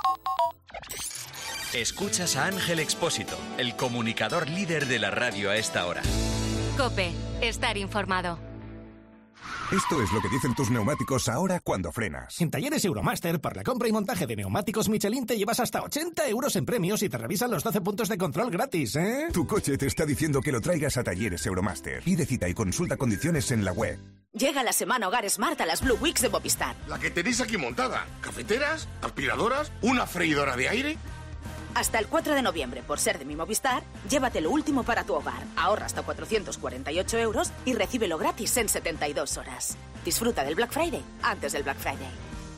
Speaker 2: Escuchas a Ángel Expósito, el comunicador líder de la radio a esta hora.
Speaker 3: COPE. Estar informado.
Speaker 15: Esto es lo que dicen tus neumáticos ahora cuando frenas.
Speaker 16: En Talleres Euromaster, por la compra y montaje de neumáticos Michelin te llevas hasta 80 euros en premios y te revisan los 12 puntos de control gratis, ¿eh?
Speaker 15: Tu coche te está diciendo que lo traigas a Talleres Euromaster. Pide cita y consulta condiciones en la web.
Speaker 17: Llega la semana Hogar Smart a las Blue Weeks de Movistar.
Speaker 18: La que tenéis aquí montada. Cafeteras, aspiradoras, una freidora de aire.
Speaker 17: Hasta el 4 de noviembre, por ser de mi Movistar, llévate lo último para tu hogar. Ahorra hasta 448 euros y recíbelo gratis en 72 horas. Disfruta del Black Friday antes del Black Friday.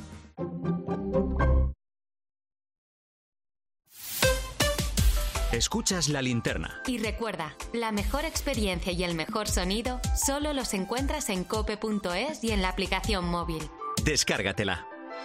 Speaker 2: Escuchas La Linterna.
Speaker 3: Y recuerda, la mejor experiencia y el mejor sonido solo los encuentras en cope.es y en la aplicación móvil.
Speaker 2: Descárgatela.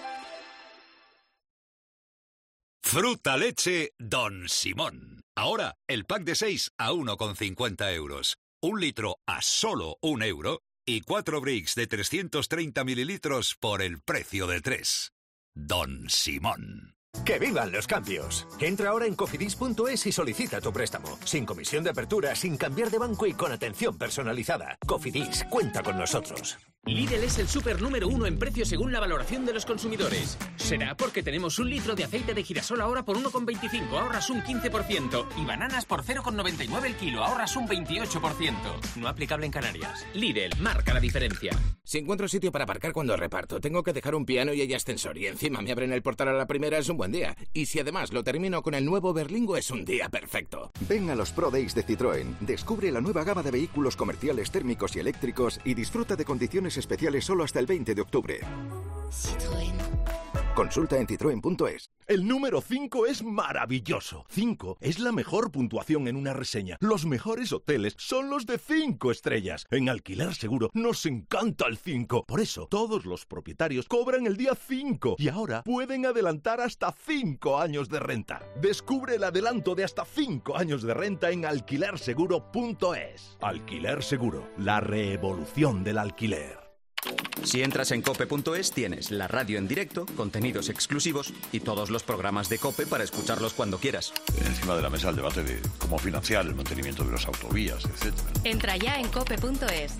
Speaker 19: Fruta leche Don Simón. Ahora, el pack de 6 a 1,50 euros. 1 litro a solo 1 euro. Y 4 bricks de 330 mililitros por el precio de 3. Don Simón.
Speaker 20: ¡Que vivan los cambios! Entra ahora en cofidis.es y solicita tu préstamo. Sin comisión de apertura, sin cambiar de banco y con atención personalizada. Cofidis, cuenta con nosotros.
Speaker 30: Lidl es el súper número 1 en precio según la valoración de los consumidores. Será porque tenemos 1 litro de aceite de girasol ahora por 1,25, ahorras un 15%. Y bananas por 0,99 el kilo, ahorras un 28%. No aplicable en Canarias. Lidl, marca la diferencia.
Speaker 31: Si encuentro sitio para aparcar cuando reparto, tengo que dejar un piano y hay ascensor y encima me abren el portal a la primera, es un buen día. Y si además lo termino con el nuevo Berlingo, es un día perfecto.
Speaker 32: Ven a los Pro Days de Citroën, descubre la nueva gama de vehículos comerciales térmicos y eléctricos y disfruta de condiciones especiales solo hasta el 20 de octubre.
Speaker 3: Citroën.
Speaker 32: Consulta en citroen.es.
Speaker 4: El número 5 es maravilloso. 5 es la mejor puntuación en una reseña. Los mejores hoteles son los de 5 estrellas. En Alquiler Seguro nos encanta el 5. Por eso, todos los propietarios cobran el día 5 y ahora pueden adelantar hasta 5 años de renta. Descubre el adelanto de hasta 5 años de renta en alquilerseguro.es. Alquiler Seguro, la revolución del alquiler.
Speaker 2: Si entras en cope.es tienes la radio en directo, contenidos exclusivos y todos los programas de COPE para escucharlos cuando quieras.
Speaker 5: Encima de la mesa el debate de cómo financiar el mantenimiento de las autovías, etc.
Speaker 3: Entra ya en cope.es.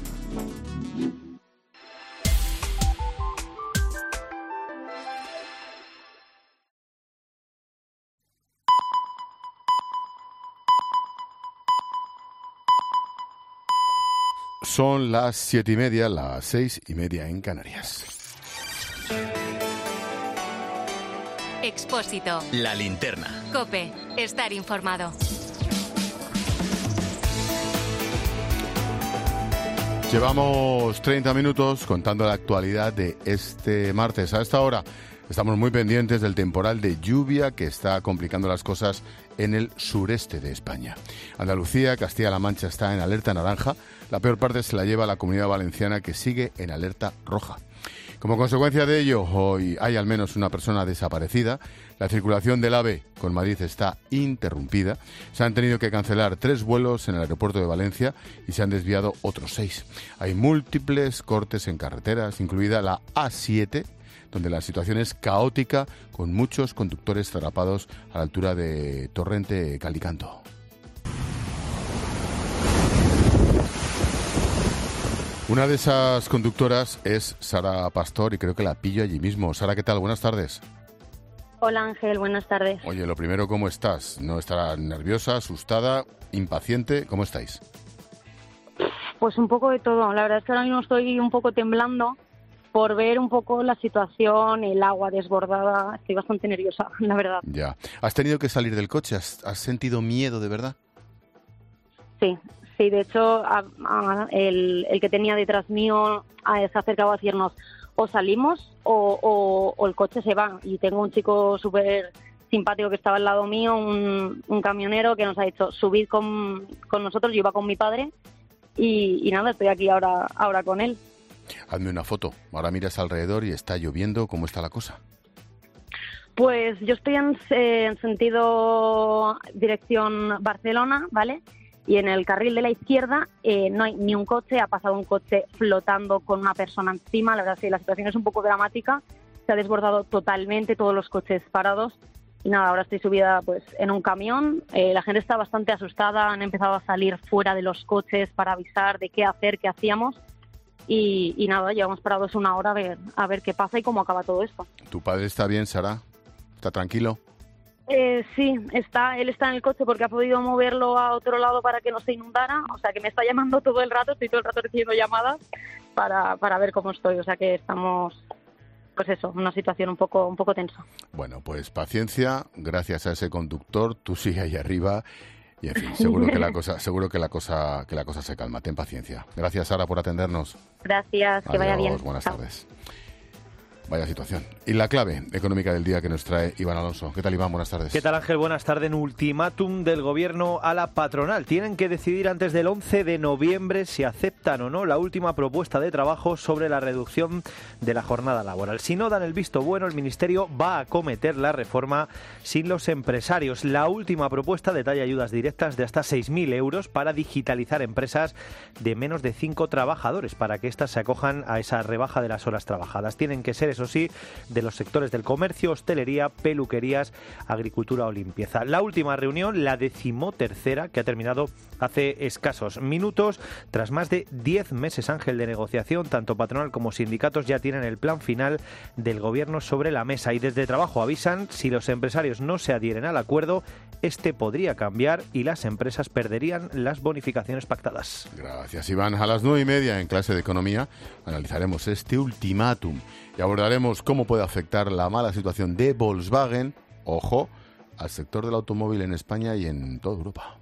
Speaker 1: Son las 7:30, las 6:30 en Canarias.
Speaker 3: Expósito.
Speaker 2: La linterna.
Speaker 3: COPE. Estar informado.
Speaker 1: Llevamos 30 minutos contando la actualidad de este martes. A esta hora estamos muy pendientes del temporal de lluvia que está complicando las cosas en el sureste de España. Andalucía, Castilla-La Mancha está en alerta naranja. La peor parte se la lleva la Comunidad Valenciana, que sigue en alerta roja. Como consecuencia de ello, hoy hay al menos una persona desaparecida. La circulación del AVE con Madrid está interrumpida. Se han tenido que cancelar 3 vuelos en el aeropuerto de Valencia y se han desviado otros 6. Hay múltiples cortes en carreteras, incluida la A7, donde la situación es caótica, con muchos conductores atrapados a la altura de Torrente Calicanto. Una de esas conductoras es Sara Pastor y creo que la pillo allí mismo. Sara, ¿qué tal? Buenas tardes.
Speaker 6: Hola Ángel, buenas tardes.
Speaker 1: Oye, lo primero, ¿cómo estás? ¿No estarás nerviosa, asustada, impaciente? ¿Cómo estáis?
Speaker 6: Pues un poco de todo. La verdad es que ahora mismo estoy un poco temblando por ver un poco la situación, el agua desbordada. Estoy bastante nerviosa, la verdad.
Speaker 1: Ya. ¿Has tenido que salir del coche? ¿Has sentido miedo de verdad?
Speaker 6: Sí, de hecho, el que tenía detrás mío se ha acercado a decirnos o salimos o el coche se va. Y tengo un chico súper simpático que estaba al lado mío, un camionero que nos ha dicho subid con nosotros. Yo iba con mi padre y nada, estoy aquí ahora con él.
Speaker 1: Hazme una foto. Ahora miras alrededor y está lloviendo. ¿Cómo está la cosa?
Speaker 6: Pues yo estoy en sentido dirección Barcelona, ¿vale? Y en el carril de la izquierda no hay ni un coche, ha pasado un coche flotando con una persona encima. La verdad es que la situación es un poco dramática, se ha desbordado totalmente, todos los coches parados. Y nada, ahora estoy subida pues en un camión, la gente está bastante asustada, han empezado a salir fuera de los coches para avisar de qué hacer, qué hacíamos. Y nada, llevamos parados una hora a ver qué pasa y cómo acaba todo esto.
Speaker 1: ¿Tu padre está bien, Sara? ¿Está tranquilo?
Speaker 6: Sí, él está en el coche porque ha podido moverlo a otro lado para que no se inundara, o sea que me está llamando todo el rato, estoy todo el rato recibiendo llamadas para ver cómo estoy, o sea que estamos, pues eso, en una situación un poco tensa.
Speaker 1: Bueno, pues paciencia, gracias a ese conductor, tú sigue ahí arriba y en fin, seguro que la cosa se calma, ten paciencia. Gracias, Sara, por atendernos.
Speaker 6: Gracias, que vaya bien.
Speaker 1: Buenas tardes. Vaya situación. Y la clave económica del día que nos trae Iván Alonso. ¿Qué tal, Iván? Buenas tardes.
Speaker 8: ¿Qué tal, Ángel? Buenas tardes. Ultimátum del Gobierno a la patronal. Tienen que decidir antes del 11 de noviembre si aceptan o no la última propuesta de trabajo sobre la reducción de la jornada laboral. Si no dan el visto bueno, el Ministerio va a acometer la reforma sin los empresarios. La última propuesta detalla ayudas directas de hasta 6.000 euros para digitalizar empresas de menos de 5 trabajadores, para que éstas se acojan a esa rebaja de las horas trabajadas. Tienen que ser, eso sí, de los sectores del comercio, hostelería, peluquerías, agricultura o limpieza. La última reunión, la 13ª, que ha terminado hace escasos minutos. Tras más de 10 meses, Ángel, de negociación, tanto patronal como sindicatos ya tienen el plan final del Gobierno sobre la mesa y desde Trabajo avisan, si los empresarios no se adhieren al acuerdo, este podría cambiar y las empresas perderían las bonificaciones pactadas.
Speaker 1: Gracias, Iván. A las 9:30 en clase de Economía analizaremos este ultimátum y abordaremos cómo puede afectar la mala situación de Volkswagen, ojo, al sector del automóvil en España y en toda Europa.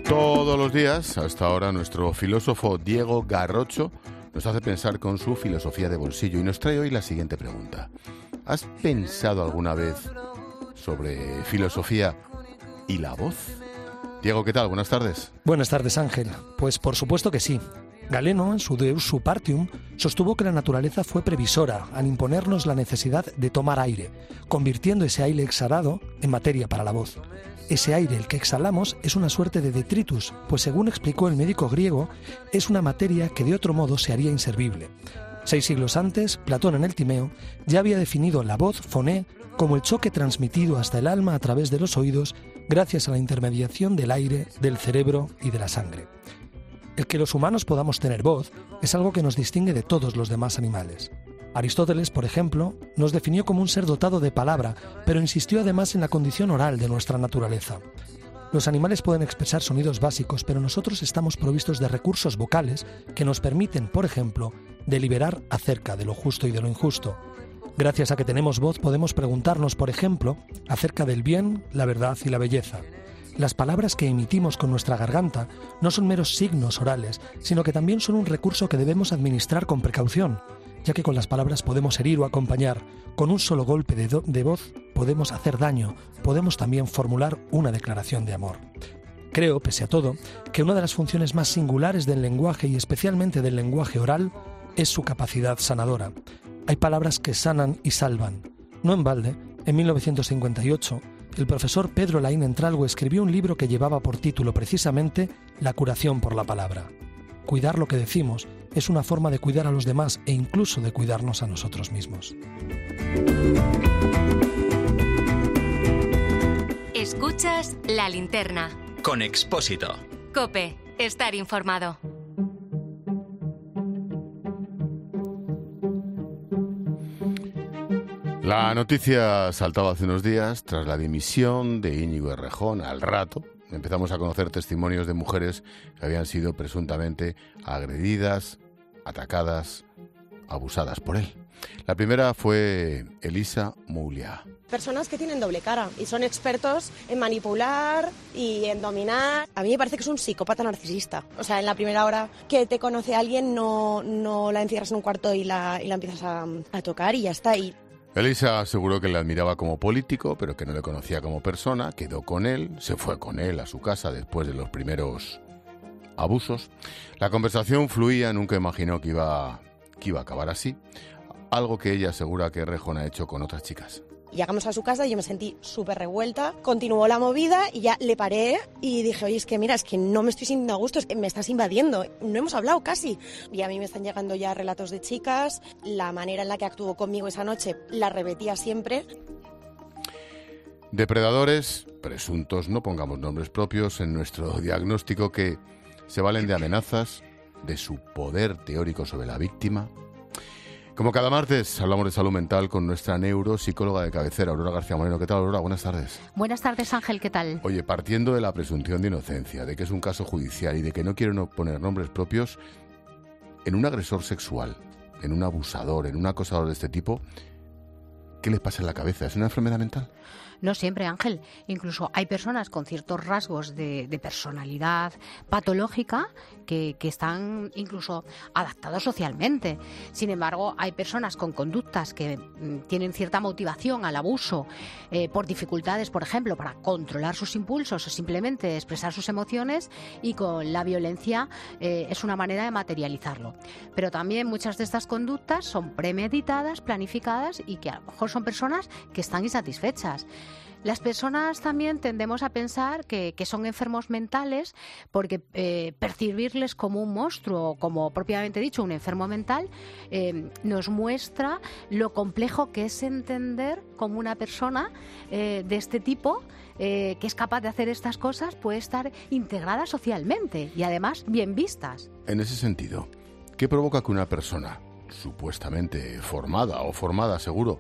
Speaker 1: Todos los días, hasta ahora, nuestro filósofo Diego Garrocho nos hace pensar con su filosofía de bolsillo y nos trae hoy la siguiente pregunta. ¿Has pensado alguna vez sobre filosofía y la voz? Diego, ¿qué tal? Buenas tardes.
Speaker 7: Buenas tardes, Ángel. Pues por supuesto que sí. Galeno, en su De Usu Partium, sostuvo que la naturaleza fue previsora al imponernos la necesidad de tomar aire, convirtiendo ese aire exhalado en materia para la voz. Ese aire, el que exhalamos, es una suerte de detritus, pues según explicó el médico griego, es una materia que de otro modo se haría inservible. 6 siglos antes, Platón en el Timeo ya había definido la voz, foné, como el choque transmitido hasta el alma a través de los oídos gracias a la intermediación del aire, del cerebro y de la sangre. El que los humanos podamos tener voz es algo que nos distingue de todos los demás animales. Aristóteles, por ejemplo, nos definió como un ser dotado de palabra, pero insistió además en la condición oral de nuestra naturaleza. Los animales pueden expresar sonidos básicos, pero nosotros estamos provistos de recursos vocales que nos permiten, por ejemplo, deliberar acerca de lo justo y de lo injusto. Gracias a que tenemos voz podemos preguntarnos, por ejemplo, acerca del bien, la verdad y la belleza. Las palabras que emitimos con nuestra garganta no son meros signos orales, sino que también son un recurso que debemos administrar con precaución, ya que con las palabras podemos herir o acompañar. Con un solo golpe de voz podemos hacer daño, podemos también formular una declaración de amor. Creo, pese a todo, que una de las funciones más singulares del lenguaje y especialmente del lenguaje oral es su capacidad sanadora. Hay palabras que sanan y salvan. No en balde, en 1958, el profesor Pedro Laín Entralgo escribió un libro que llevaba por título precisamente La curación por la palabra. Cuidar lo que decimos es una forma de cuidar a los demás e incluso de cuidarnos a nosotros mismos.
Speaker 3: Escuchas La Linterna.
Speaker 2: Con Expósito.
Speaker 3: COPE. Estar informado.
Speaker 1: La noticia saltaba hace unos días tras la dimisión de Íñigo Errejón. Al rato empezamos a conocer testimonios de mujeres que habían sido presuntamente agredidas, atacadas, abusadas por él. La primera fue Elisa Moulia.
Speaker 9: Personas que tienen doble cara y son expertos en manipular y en dominar. A mí me parece que es un psicópata narcisista. O sea, en la primera hora que te conoce alguien no la encierras en un cuarto y la empiezas a tocar y ya está.
Speaker 1: Elisa aseguró que le admiraba como político, pero que no le conocía como persona. Quedó con él, se fue con él a su casa después de los primeros abusos. La conversación fluía, nunca imaginó que iba a acabar así. Algo que ella asegura que Errejón ha hecho con otras chicas.
Speaker 9: Llegamos a su casa y yo me sentí súper revuelta. Continuó la movida y ya le paré y dije, oye, es que mira, es que no me estoy sintiendo a gusto, es que me estás invadiendo. No hemos hablado casi. Y a mí me están llegando ya relatos de chicas. La manera en la que actuó conmigo esa noche la repetía siempre.
Speaker 1: Depredadores, presuntos, no pongamos nombres propios en nuestro diagnóstico, que se valen de amenazas, de su poder teórico sobre la víctima. Como cada martes, hablamos de salud mental con nuestra neuropsicóloga de cabecera, Aurora García Moreno. ¿Qué tal, Aurora? Buenas tardes.
Speaker 10: Buenas tardes, Ángel. ¿Qué tal?
Speaker 1: Oye, partiendo de la presunción de inocencia, de que es un caso judicial y de que no quieren poner nombres propios, en un agresor sexual, en un abusador, en un acosador de este tipo, ¿qué les pasa en la cabeza? ¿Es una enfermedad mental?
Speaker 10: No siempre, Ángel. Incluso hay personas con ciertos rasgos de personalidad patológica que están incluso adaptados socialmente. Sin embargo, hay personas con conductas que tienen cierta motivación al abuso por dificultades, por ejemplo, para controlar sus impulsos o simplemente expresar sus emociones, y con la violencia es una manera de materializarlo. Pero también muchas de estas conductas son premeditadas, planificadas, y que a lo mejor son personas que están insatisfechas. Las personas también tendemos a pensar que son enfermos mentales porque percibirles como un monstruo, como propiamente dicho, un enfermo mental, nos muestra lo complejo que es entender cómo una persona de este tipo, que es capaz de hacer estas cosas, puede estar integrada socialmente y además bien vistas.
Speaker 1: En ese sentido, ¿qué provoca que una persona supuestamente formada, o formada seguro,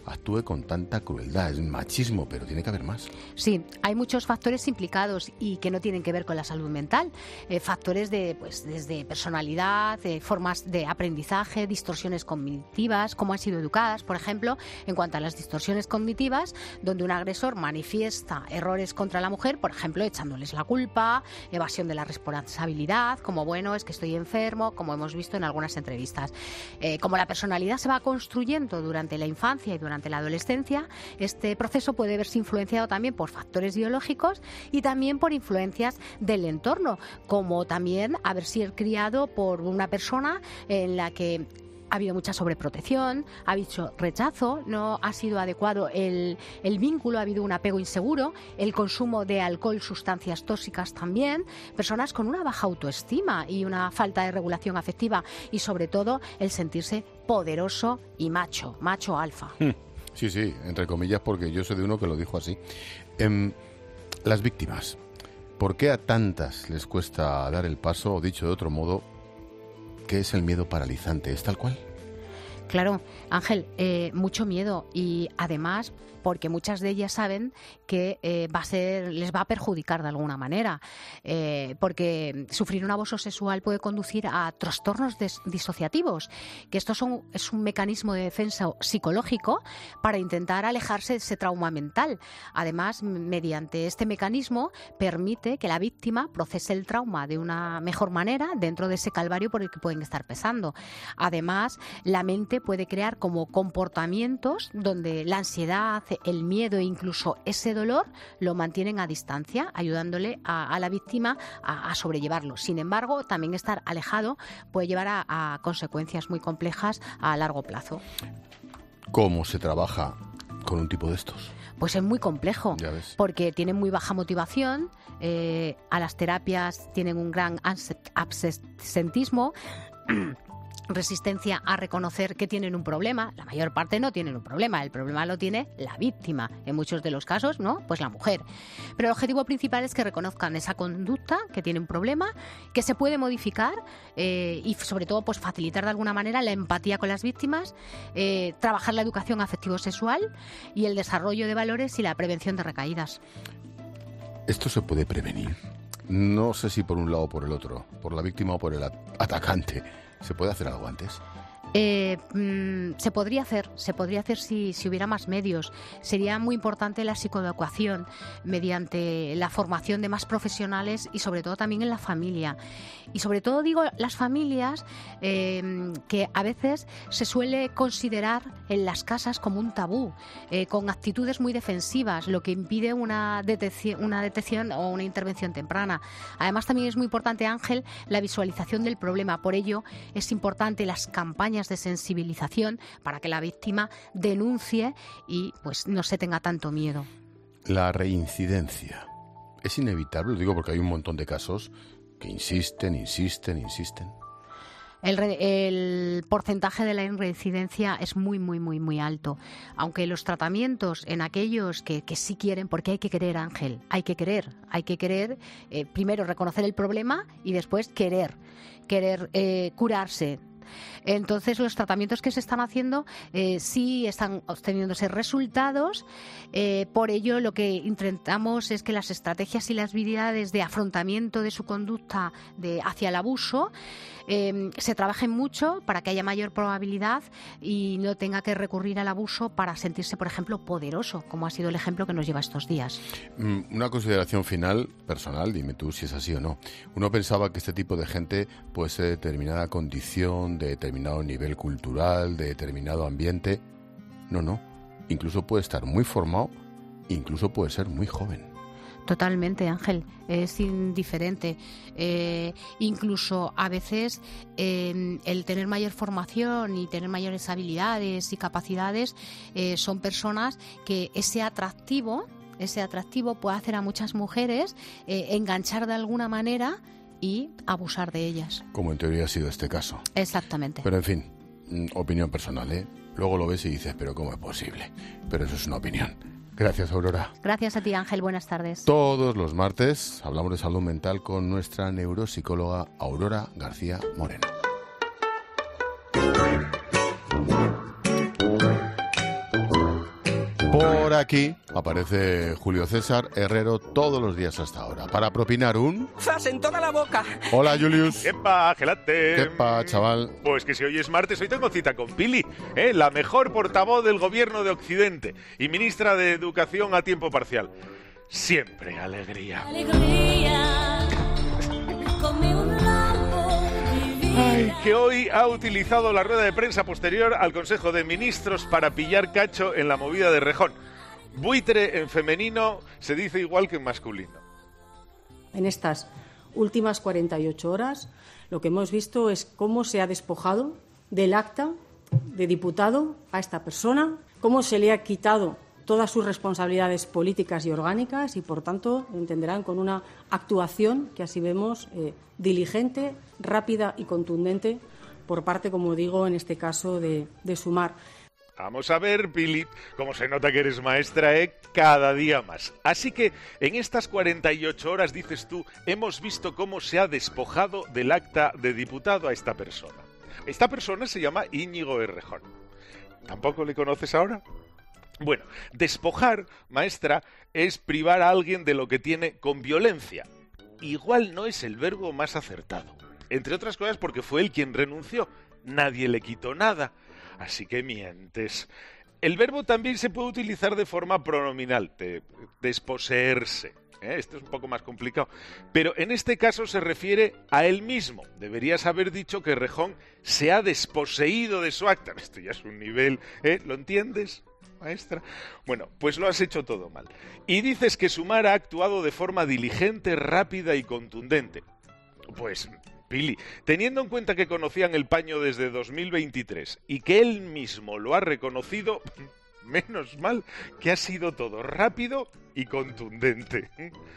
Speaker 1: actúe con tanta crueldad. Es machismo, pero tiene que haber más.
Speaker 10: Sí, hay muchos factores implicados y que no tienen que ver con la salud mental. Factores desde personalidad, formas de aprendizaje, distorsiones cognitivas, cómo han sido educadas. Por ejemplo, en cuanto a las distorsiones cognitivas, donde un agresor manifiesta errores contra la mujer, por ejemplo, echándoles la culpa, evasión de la responsabilidad, como bueno, es que estoy enfermo, como hemos visto en algunas entrevistas. Como la personalidad se va construyendo durante la infancia y durante la adolescencia, este proceso puede verse influenciado también por factores biológicos y también por influencias del entorno, como también haber sido criado por una persona en la que ha habido mucha sobreprotección, ha habido rechazo, no ha sido adecuado el vínculo, ha habido un apego inseguro, el consumo de alcohol, sustancias tóxicas también, personas con una baja autoestima y una falta de regulación afectiva y sobre todo el sentirse poderoso y macho alfa.
Speaker 1: Sí, entre comillas, porque yo soy de uno que lo dijo así. Las víctimas, ¿por qué a tantas les cuesta dar el paso? O dicho de otro modo, ¿qué es el miedo paralizante? ¿Es tal cual?
Speaker 10: Claro, Ángel, mucho miedo y además porque muchas de ellas saben que les va a perjudicar de alguna manera, porque sufrir un abuso sexual puede conducir a trastornos disociativos, que es un mecanismo de defensa psicológico para intentar alejarse de ese trauma mental. Además, mediante este mecanismo permite que la víctima procese el trauma de una mejor manera dentro de ese calvario por el que pueden estar pasando. Además, la mente puede crear como comportamientos donde la ansiedad, el miedo e incluso ese dolor lo mantienen a distancia, ayudándole a la víctima a sobrellevarlo. Sin embargo, también estar alejado puede llevar a consecuencias muy complejas a largo plazo.
Speaker 1: ¿Cómo se trabaja con un tipo de estos?
Speaker 10: Pues es muy complejo, porque tienen muy baja motivación, a las terapias tienen un gran absentismo, resistencia a reconocer que tienen un problema. La mayor parte no tienen un problema, el problema lo tiene la víctima, en muchos de los casos, ¿no? Pues la mujer. Pero el objetivo principal es que reconozcan esa conducta, que tiene un problema, que se puede modificar y sobre todo pues facilitar de alguna manera la empatía con las víctimas, trabajar la educación afectivo-sexual y el desarrollo de valores y la prevención de recaídas.
Speaker 1: ¿Esto se puede prevenir? No sé si por un lado o por el otro, por la víctima o por el atacante. ¿Se puede hacer algo antes?
Speaker 10: Se podría hacer si hubiera más medios. Sería muy importante la psicoeducación mediante la formación de más profesionales y sobre todo también en la familia. Y sobre todo digo las familias que a veces se suele considerar en las casas como un tabú, con actitudes muy defensivas, lo que impide una detección o una intervención temprana. Además también es muy importante, Ángel, la visualización del problema. Por ello es importante las campañas de sensibilización para que la víctima denuncie y pues no se tenga tanto miedo.
Speaker 1: La reincidencia es inevitable, lo digo porque hay un montón de casos que insisten.
Speaker 10: El porcentaje de la reincidencia es muy alto, aunque los tratamientos en aquellos que sí quieren, porque hay que querer, Ángel, hay que querer primero reconocer el problema y después querer curarse. Entonces los tratamientos que se están haciendo sí están obteniéndose resultados, por ello lo que intentamos es que las estrategias y las habilidades de afrontamiento de su conducta hacia el abuso se trabajen mucho para que haya mayor probabilidad y no tenga que recurrir al abuso para sentirse, por ejemplo, poderoso, como ha sido el ejemplo que nos lleva estos días.
Speaker 1: Una consideración final, personal, dime tú si es así o no. Uno pensaba que este tipo de gente puede ser de determinada condición, de determinado nivel cultural, de determinado ambiente. No. Incluso puede estar muy formado, incluso puede ser muy joven.
Speaker 10: Totalmente, Ángel, es indiferente. Incluso a veces el tener mayor formación y tener mayores habilidades y capacidades son personas que ese atractivo puede hacer a muchas mujeres enganchar de alguna manera y abusar de ellas.
Speaker 1: Como en teoría ha sido este caso.
Speaker 10: Exactamente.
Speaker 1: Pero en fin, opinión personal, ¿eh? Luego lo ves y dices, pero ¿cómo es posible? Pero eso es una opinión. Gracias, Aurora.
Speaker 10: Gracias a ti, Ángel. Buenas tardes.
Speaker 1: Todos los martes hablamos de salud mental con nuestra neuropsicóloga Aurora García Moreno. ahora aquí aparece Julio César Herrero todos los días hasta ahora para propinar un...
Speaker 11: ¡Zas en toda la boca!
Speaker 1: Hola, Julius.
Speaker 12: ¡Epa, gelate!
Speaker 1: ¡Epa, chaval!
Speaker 12: Pues que si hoy es martes, hoy tengo cita con Pili, la mejor portavoz del gobierno de Occidente y ministra de Educación a tiempo parcial. Siempre alegría. Ay, que hoy ha utilizado la rueda de prensa posterior al Consejo de Ministros para pillar cacho en la movida de Rejón. Buitre en femenino se dice igual que en masculino.
Speaker 13: En estas últimas 48 horas lo que hemos visto es cómo se ha despojado del acta de diputado a esta persona, cómo se le ha quitado todas sus responsabilidades políticas y orgánicas y, por tanto, entenderán con una actuación que así vemos diligente, rápida y contundente por parte, como digo, en este caso de Sumar.
Speaker 12: Vamos a ver, Pili, cómo se nota que eres maestra, cada día más. Así que en estas 48 horas, dices tú, hemos visto cómo se ha despojado del acta de diputado a esta persona. Esta persona se llama Íñigo Errejón. ¿Tampoco le conoces ahora? Bueno, despojar, maestra, es privar a alguien de lo que tiene con violencia. Igual no es el verbo más acertado. Entre otras cosas porque fue él quien renunció. Nadie le quitó nada. Así que mientes. El verbo también se puede utilizar de forma pronominal, desposeerse. Esto es un poco más complicado. Pero en este caso se refiere a él mismo. Deberías haber dicho que Rejón se ha desposeído de su acta. Esto ya es un nivel, ¿lo entiendes, maestra? Bueno, pues lo has hecho todo mal. Y dices que Sumar ha actuado de forma diligente, rápida y contundente. Pues, Pili, teniendo en cuenta que conocían el paño desde 2023 y que él mismo lo ha reconocido, menos mal que ha sido todo rápido y contundente.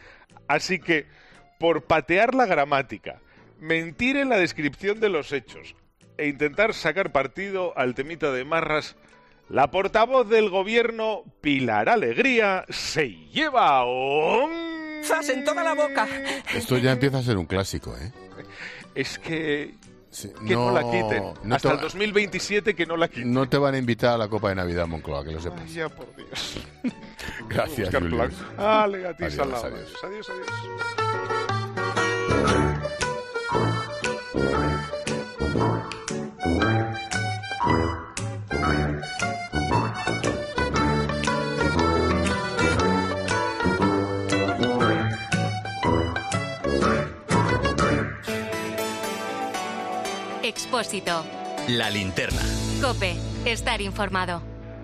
Speaker 12: Así que, por patear la gramática, mentir en la descripción de los hechos e intentar sacar partido al temita de Marras, la portavoz del gobierno, Pilar Alegría, se lleva un...
Speaker 11: ¡Zas en toda la boca!
Speaker 1: Esto ya empieza a ser un clásico,
Speaker 12: Es que...
Speaker 1: Sí,
Speaker 12: no la quiten. Hasta el 2027 que no la quiten.
Speaker 1: No te van a invitar a la Copa de Navidad, Moncloa, que lo sepas.
Speaker 12: Ay, ya, por Dios.
Speaker 1: Gracias, Julius.
Speaker 12: Adiós. Adiós.
Speaker 3: Expósito.
Speaker 2: La linterna.
Speaker 3: COPE. Estar informado.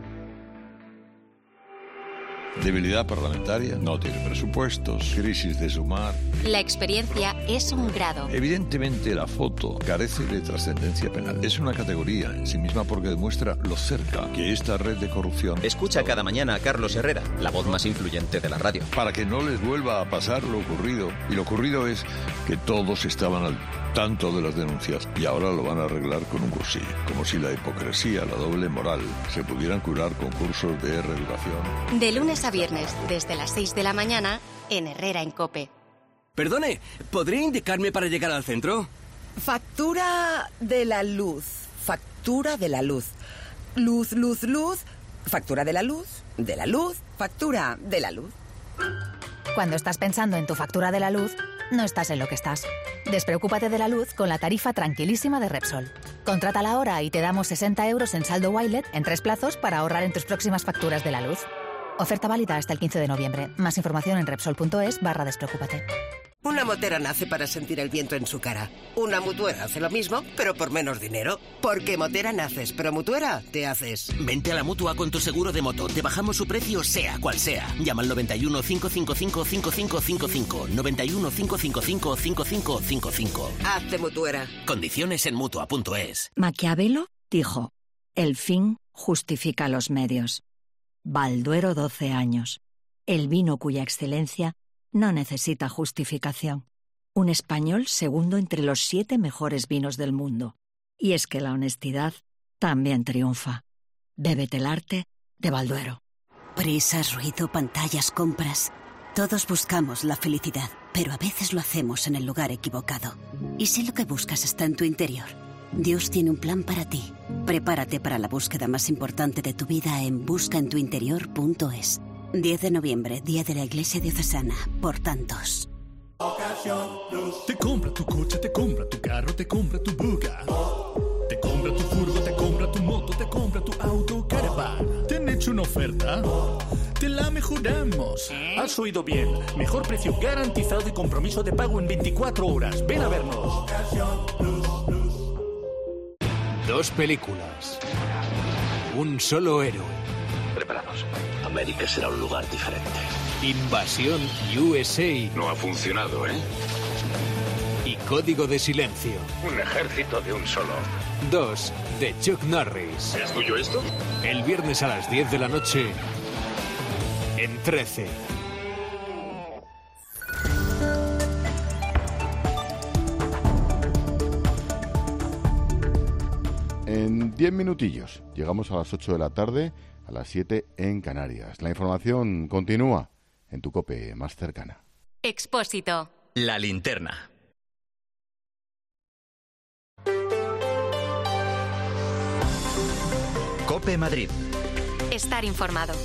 Speaker 5: Debilidad parlamentaria, no tiene presupuestos, crisis de Sumar.
Speaker 3: La experiencia es un grado.
Speaker 5: Evidentemente la foto carece de trascendencia penal. Es una categoría en sí misma porque demuestra lo cerca que esta red de corrupción...
Speaker 2: Escucha cada mañana a Carlos Herrera, la voz más influyente de la radio.
Speaker 5: Para que no les vuelva a pasar lo ocurrido. Y lo ocurrido es que todos estaban al tanto de las denuncias y ahora lo van a arreglar con un cursillo. Como si la hipocresía, la doble moral, se pudieran curar con cursos de reeducación.
Speaker 3: De lunes a viernes, desde las 6 de la mañana, en Herrera en COPE.
Speaker 11: Perdone, ¿podría indicarme para llegar al centro?
Speaker 21: Factura de la luz. Factura de la luz. Luz, luz, luz. Factura de la luz. De la luz. Factura de la luz.
Speaker 22: Cuando estás pensando en tu factura de la luz, no estás en lo que estás. Despreocúpate de la luz con la tarifa tranquilísima de Repsol. Contrátala ahora y te damos 60 euros en saldo Wilet en 3 plazos para ahorrar en tus próximas facturas de la luz. Oferta válida hasta el 15 de noviembre. Más información en Repsol.es/despreocúpate.
Speaker 21: Una motera nace para sentir el viento en su cara. Una mutuera hace lo mismo, pero por menos dinero. Porque motera naces, pero mutuera te haces.
Speaker 11: Vente a la Mutua con tu seguro de moto. Te bajamos su precio sea cual sea. Llama al 91 555 5555. 91 555 5555.
Speaker 21: Hazte mutuera.
Speaker 11: Condiciones en Mutua.es.
Speaker 23: Maquiavelo dijo: el fin justifica los medios. Balduero 12 años. El vino cuya excelencia no necesita justificación. Un español segundo entre los 7 mejores vinos del mundo. Y es que la honestidad también triunfa. Bébete el arte de Balduero.
Speaker 24: Prisas, ruido, pantallas, compras. Todos buscamos la felicidad, pero a veces lo hacemos en el lugar equivocado. ¿Y si lo que buscas está en tu interior? Dios tiene un plan para ti. Prepárate para la búsqueda más importante de tu vida en buscaentuinterior.es. 10 de noviembre, Día de la Iglesia Diocesana. Por tantos.
Speaker 14: Te compra tu coche, te compra tu carro, te compra tu buga. Te compra tu furgo, te compra tu moto, te compra tu auto, caravan. ¿Te han hecho una oferta? Te la mejoramos. Has oído bien. Mejor precio garantizado y compromiso de pago en 24 horas. Ven a vernos.
Speaker 15: Dos películas. Un solo héroe.
Speaker 16: Preparados. América será un lugar diferente.
Speaker 15: Invasión USA.
Speaker 16: No ha funcionado, ¿eh?
Speaker 15: Y Código de Silencio.
Speaker 16: Un ejército de un solo.
Speaker 15: 2 de Chuck Norris.
Speaker 16: ¿Es tuyo esto?
Speaker 15: El viernes a las 10 de la noche en 13.
Speaker 1: En 10 minutillos llegamos a las 8 de la tarde, a las 7 en Canarias. La información continúa en tu COPE más cercana.
Speaker 3: Expósito.
Speaker 2: La linterna. COPE Madrid.
Speaker 3: Estar informado.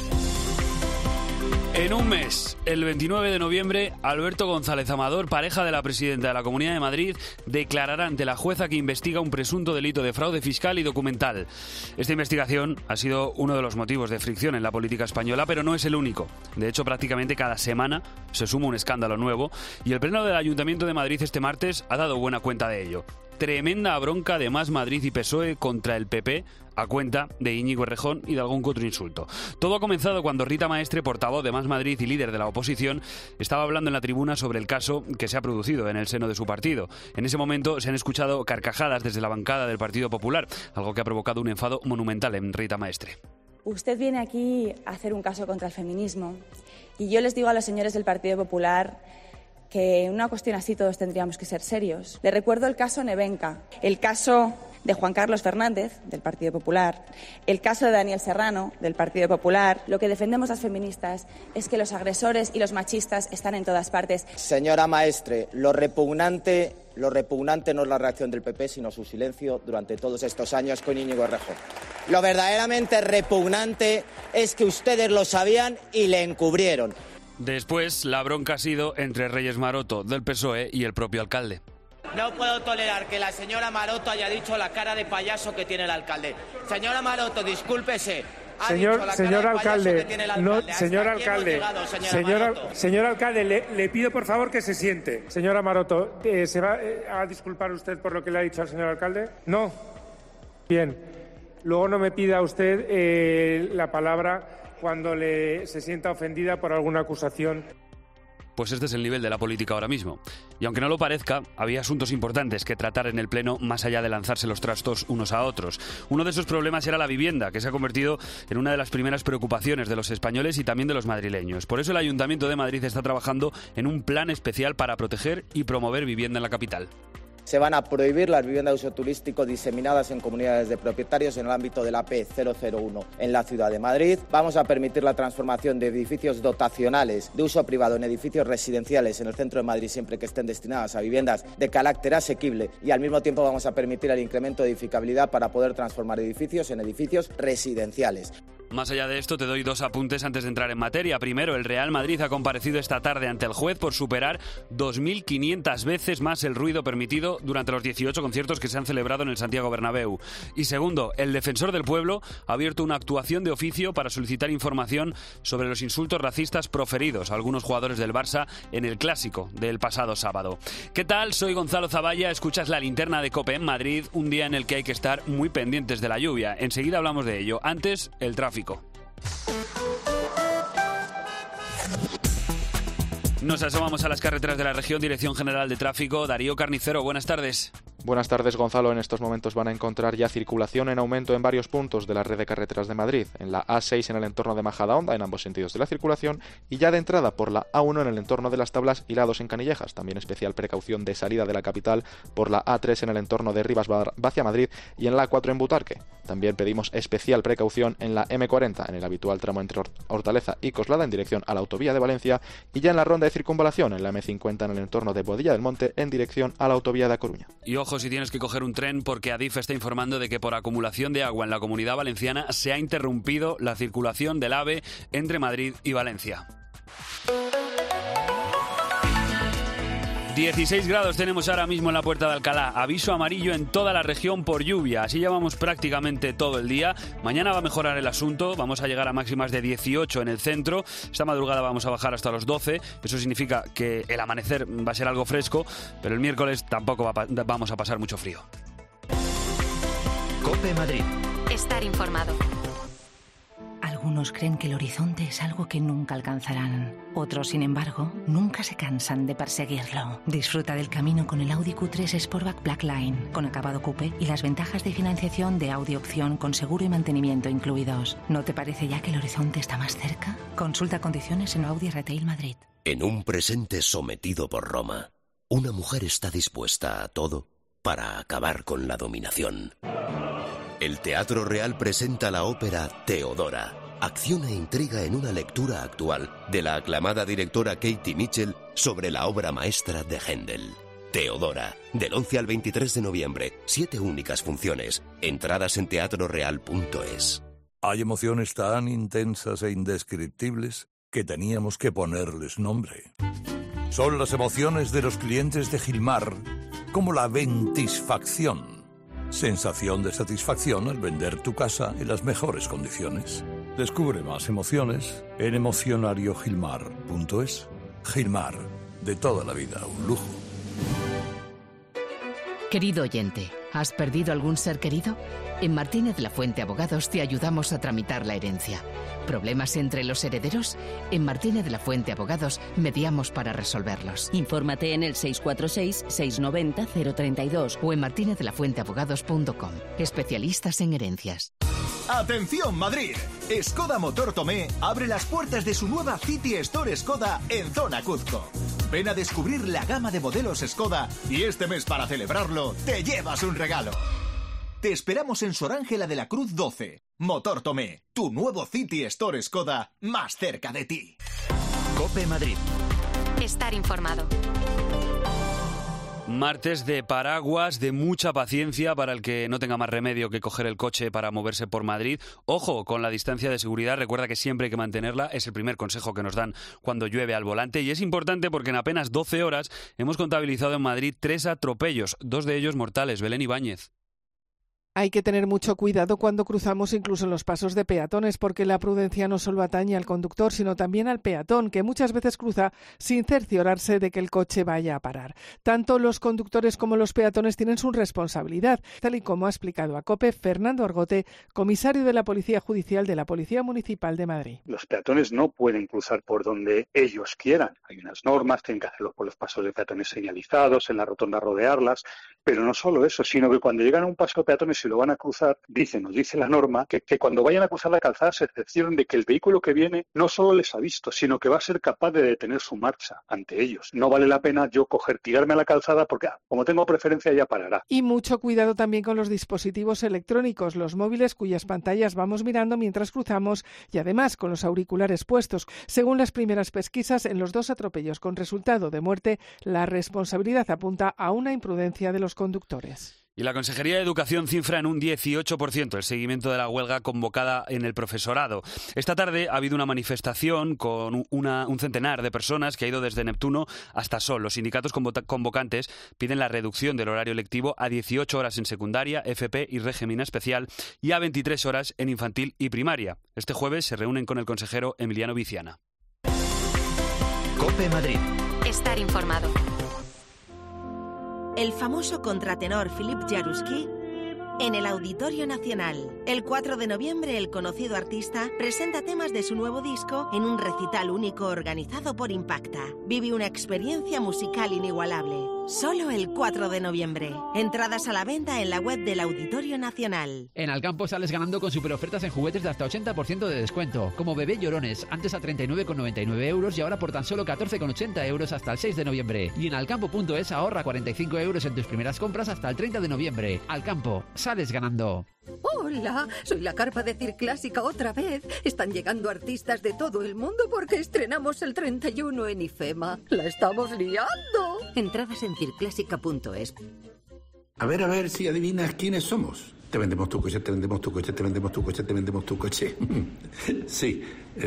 Speaker 17: En un mes, el 29 de noviembre, Alberto González Amador, pareja de la presidenta de la Comunidad de Madrid, declarará ante la jueza que investiga un presunto delito de fraude fiscal y documental. Esta investigación ha sido uno de los motivos de fricción en la política española, pero no es el único. De hecho, prácticamente cada semana se suma un escándalo nuevo y el Pleno del Ayuntamiento de Madrid este martes ha dado buena cuenta de ello. Tremenda bronca de Más Madrid y PSOE contra el PP a cuenta de Íñigo Errejón y de algún que otro insulto. Todo ha comenzado cuando Rita Maestre, portavoz de Más Madrid y líder de la oposición, estaba hablando en la tribuna sobre el caso que se ha producido en el seno de su partido. En ese momento se han escuchado carcajadas desde la bancada del Partido Popular, algo que ha provocado un enfado monumental en Rita Maestre.
Speaker 18: Usted viene aquí a hacer un caso contra el feminismo y yo les digo a los señores del Partido Popular que en una cuestión así todos tendríamos que ser serios. Le recuerdo el caso Nevenka, el caso de Juan Carlos Fernández, del Partido Popular, el caso de Daniel Serrano, del Partido Popular. Lo que defendemos las feministas es que los agresores y los machistas están en todas partes.
Speaker 19: Señora Maestre, lo repugnante no es la reacción del PP, sino su silencio durante todos estos años con Íñigo Errejón. Lo verdaderamente repugnante es que ustedes lo sabían y le encubrieron.
Speaker 17: Después, la bronca ha sido entre Reyes Maroto, del PSOE, y el propio alcalde.
Speaker 20: No puedo tolerar que la señora Maroto haya dicho la cara de payaso que tiene el alcalde. Señora Maroto, discúlpese.
Speaker 25: Señor alcalde, le pido por favor que se siente. Señora Maroto, ¿se va a disculpar usted por lo que le ha dicho al señor alcalde? No. Bien. Luego no me pida usted la palabra cuando se sienta ofendida por alguna acusación.
Speaker 17: Pues este es el nivel de la política ahora mismo. Y aunque no lo parezca, había asuntos importantes que tratar en el Pleno más allá de lanzarse los trastos unos a otros. Uno de esos problemas era la vivienda, que se ha convertido en una de las primeras preocupaciones de los españoles y también de los madrileños. Por eso el Ayuntamiento de Madrid está trabajando en un plan especial para proteger y promover vivienda en la capital.
Speaker 19: Se van a prohibir las viviendas de uso turístico diseminadas en comunidades de propietarios en el ámbito de la AP001 en la Ciudad de Madrid. Vamos a permitir la transformación de edificios dotacionales de uso privado en edificios residenciales en el centro de Madrid siempre que estén destinadas a viviendas de carácter asequible y al mismo tiempo vamos a permitir el incremento de edificabilidad para poder transformar edificios en edificios residenciales.
Speaker 17: Más allá de esto, te doy dos apuntes antes de entrar en materia. Primero, el Real Madrid ha comparecido esta tarde ante el juez por superar 2.500 veces más el ruido permitido durante los 18 conciertos que se han celebrado en el Santiago Bernabéu. Y segundo, el Defensor del Pueblo ha abierto una actuación de oficio para solicitar información sobre los insultos racistas proferidos a algunos jugadores del Barça en el Clásico del pasado sábado. ¿Qué tal? Soy Gonzalo Zavalla, escuchas la linterna de COPE en Madrid, un día en el que hay que estar muy pendientes de la lluvia. Enseguida hablamos de ello. Antes, el tráfico. Nos asomamos a las carreteras de la región. Dirección General de Tráfico, Darío Carnicero, buenas tardes.
Speaker 26: Buenas tardes, Gonzalo. En estos momentos van a encontrar ya circulación en aumento en varios puntos de la red de carreteras de Madrid. En la A6 en el entorno de Majadahonda, en ambos sentidos de la circulación, y ya de entrada por la A1 en el entorno de las Tablas y Lados en Canillejas. También especial precaución de salida de la capital por la A3 en el entorno de Rivas hacia Madrid y en la A4 en Butarque. También pedimos especial precaución en la M40, en el habitual tramo entre Hortaleza y Coslada en dirección a la autovía de Valencia, y ya en la ronda de circunvalación en la M50 en el entorno de Boadilla del Monte en dirección a la autovía de A Coruña.
Speaker 17: Y ojo ojo si tienes que coger un tren, porque Adif está informando de que por acumulación de agua en la Comunidad Valenciana se ha interrumpido la circulación del AVE entre Madrid y Valencia. 16 grados tenemos ahora mismo en la Puerta de Alcalá. Aviso amarillo en toda la región por lluvia. Así llevamos prácticamente todo el día. Mañana va a mejorar el asunto. Vamos a llegar a máximas de 18 en el centro. Esta madrugada vamos a bajar hasta los 12. Eso significa que el amanecer va a ser algo fresco, pero el miércoles tampoco vamos a pasar mucho frío.
Speaker 4: COPE Madrid.
Speaker 3: Estar informado.
Speaker 22: Algunos creen que el horizonte es algo que nunca alcanzarán. Otros, sin embargo, nunca se cansan de perseguirlo. Disfruta del camino con el Audi Q3 Sportback Blackline, con acabado coupé y las ventajas de financiación de Audi Opción con seguro y mantenimiento incluidos. ¿No te parece ya que el horizonte está más cerca? Consulta condiciones en Audi Retail Madrid.
Speaker 6: En un presente sometido por Roma, una mujer está dispuesta a todo para acabar con la dominación. El Teatro Real presenta la ópera Teodora, acción e intriga en una lectura actual de la aclamada directora Katie Mitchell sobre la obra maestra de Händel. Teodora, del 11 al 23 de noviembre, 7 únicas funciones. Entradas en teatroreal.es.
Speaker 5: Hay emociones tan intensas e indescriptibles que teníamos que ponerles nombre. Son las emociones de los clientes de Gilmar, como la ventisfacción. Sensación de satisfacción al vender tu casa en las mejores condiciones. Descubre más emociones en emocionariogilmar.es. Gilmar, de toda la vida, un lujo.
Speaker 7: Querido oyente, ¿has perdido algún ser querido? En Martínez de la Fuente Abogados te ayudamos a tramitar la herencia. ¿Problemas entre los herederos? En Martínez de la Fuente Abogados mediamos para resolverlos.
Speaker 8: Infórmate en el 646-690-032
Speaker 7: o en martinezDelaFuenteAbogados.com. Especialistas en herencias.
Speaker 9: ¡Atención, Madrid! Skoda Motor Tomé abre las puertas de su nueva City Store Skoda en Zona Cuzco. Ven a descubrir la gama de modelos Skoda y este mes, para celebrarlo, te llevas un regalo. Te esperamos en Sor Ángela de la Cruz 12. Motor Tomé, tu nuevo City Store Skoda más cerca de ti.
Speaker 4: COPE Madrid.
Speaker 3: Estar informado.
Speaker 17: Martes de paraguas, de mucha paciencia para el que no tenga más remedio que coger el coche para moverse por Madrid. Ojo con la distancia de seguridad, recuerda que siempre hay que mantenerla, es el primer consejo que nos dan cuando llueve al volante. Y es importante porque en apenas 12 horas hemos contabilizado en Madrid 3 atropellos, 2 de ellos mortales. Belén Ibáñez.
Speaker 10: Hay que tener mucho cuidado cuando cruzamos incluso en los pasos de peatones, porque la prudencia no solo atañe al conductor, sino también al peatón, que muchas veces cruza sin cerciorarse de que el coche vaya a parar. Tanto los conductores como los peatones tienen su responsabilidad, tal y como ha explicado a COPE Fernando Argote, comisario de la Policía Judicial de la Policía Municipal de Madrid.
Speaker 27: Los peatones no pueden cruzar por donde ellos quieran. Hay unas normas, tienen que hacerlo por los pasos de peatones señalizados, en la rotonda rodearlas, pero no solo eso, sino que cuando llegan a un paso de peatones y lo van a cruzar, nos dice la norma, que cuando vayan a cruzar la calzada se cercioren de que el vehículo que viene no solo les ha visto, sino que va a ser capaz de detener su marcha ante ellos. No vale la pena yo tirarme a la calzada porque como tengo preferencia ya parará.
Speaker 10: Y mucho cuidado también con los dispositivos electrónicos, los móviles cuyas pantallas vamos mirando mientras cruzamos y además con los auriculares puestos. Según las primeras pesquisas, en los 2 atropellos con resultado de muerte, la responsabilidad apunta a una imprudencia de los conductores.
Speaker 17: Y la Consejería de Educación cifra en un 18% el seguimiento de la huelga convocada en el profesorado. Esta tarde ha habido una manifestación con un centenar de personas que ha ido desde Neptuno hasta Sol. Los sindicatos convocantes piden la reducción del horario lectivo a 18 horas en secundaria, FP y régimen especial y a 23 horas en infantil y primaria. Este jueves se reúnen con el consejero Emiliano Viciana.
Speaker 4: COPE Madrid.
Speaker 3: Estar informado.
Speaker 28: El famoso contratenor Philippe Jaruski en el Auditorio Nacional. El 4 de noviembre, el conocido artista presenta temas de su nuevo disco en un recital único organizado por Impacta. Vive una experiencia musical inigualable. Solo el 4 de noviembre. Entradas a la venta en la web del Auditorio Nacional.
Speaker 29: En Alcampo sales ganando con superofertas en juguetes de hasta 80% de descuento. Como bebé llorones, antes a 39,99 euros y ahora por tan solo 14,80 euros hasta el 6 de noviembre. Y en alcampo.es ahorra 45 euros en tus primeras compras hasta el 30 de noviembre. Alcampo, sales ganando.
Speaker 30: Hola, soy la Carpa de Circlásica otra vez. Están llegando artistas de todo el mundo porque estrenamos el 31 en IFEMA. ¡La estamos liando! Entradas en circlásica.es.
Speaker 4: A ver si adivinas quiénes somos. Te vendemos tu coche, te vendemos tu coche, te vendemos tu coche, te vendemos tu coche. Sí,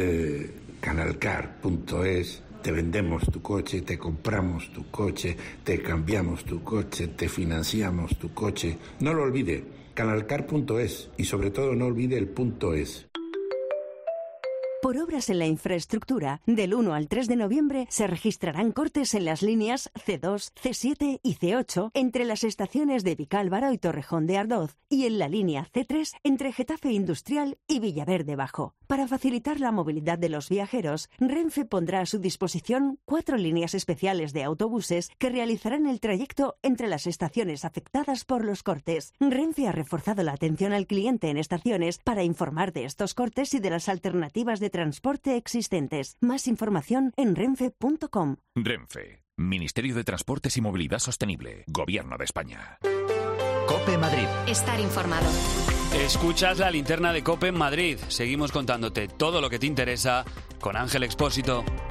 Speaker 4: canalcar.es. Te vendemos tu coche, te compramos tu coche, te cambiamos tu coche, te financiamos tu coche. No lo olvide, canalcar.es y sobre todo no olvide el .es.
Speaker 28: Por obras en la infraestructura, del 1 al 3 de noviembre se registrarán cortes en las líneas C2, C7 y C8 entre las estaciones de Vicálvaro y Torrejón de Ardoz y en la línea C3 entre Getafe Industrial y Villaverde Bajo. Para facilitar la movilidad de los viajeros, Renfe pondrá a su disposición 4 líneas especiales de autobuses que realizarán el trayecto entre las estaciones afectadas por los cortes. Renfe ha reforzado la atención al cliente en estaciones para informar de estos cortes y de las alternativas de transporte existentes. Más información en renfe.com.
Speaker 8: Renfe, Ministerio de Transportes y Movilidad Sostenible, Gobierno de España.
Speaker 2: COPE Madrid.
Speaker 3: Estar informado.
Speaker 17: Escuchas la linterna de COPE en Madrid. Seguimos contándote todo lo que te interesa con Ángel Expósito.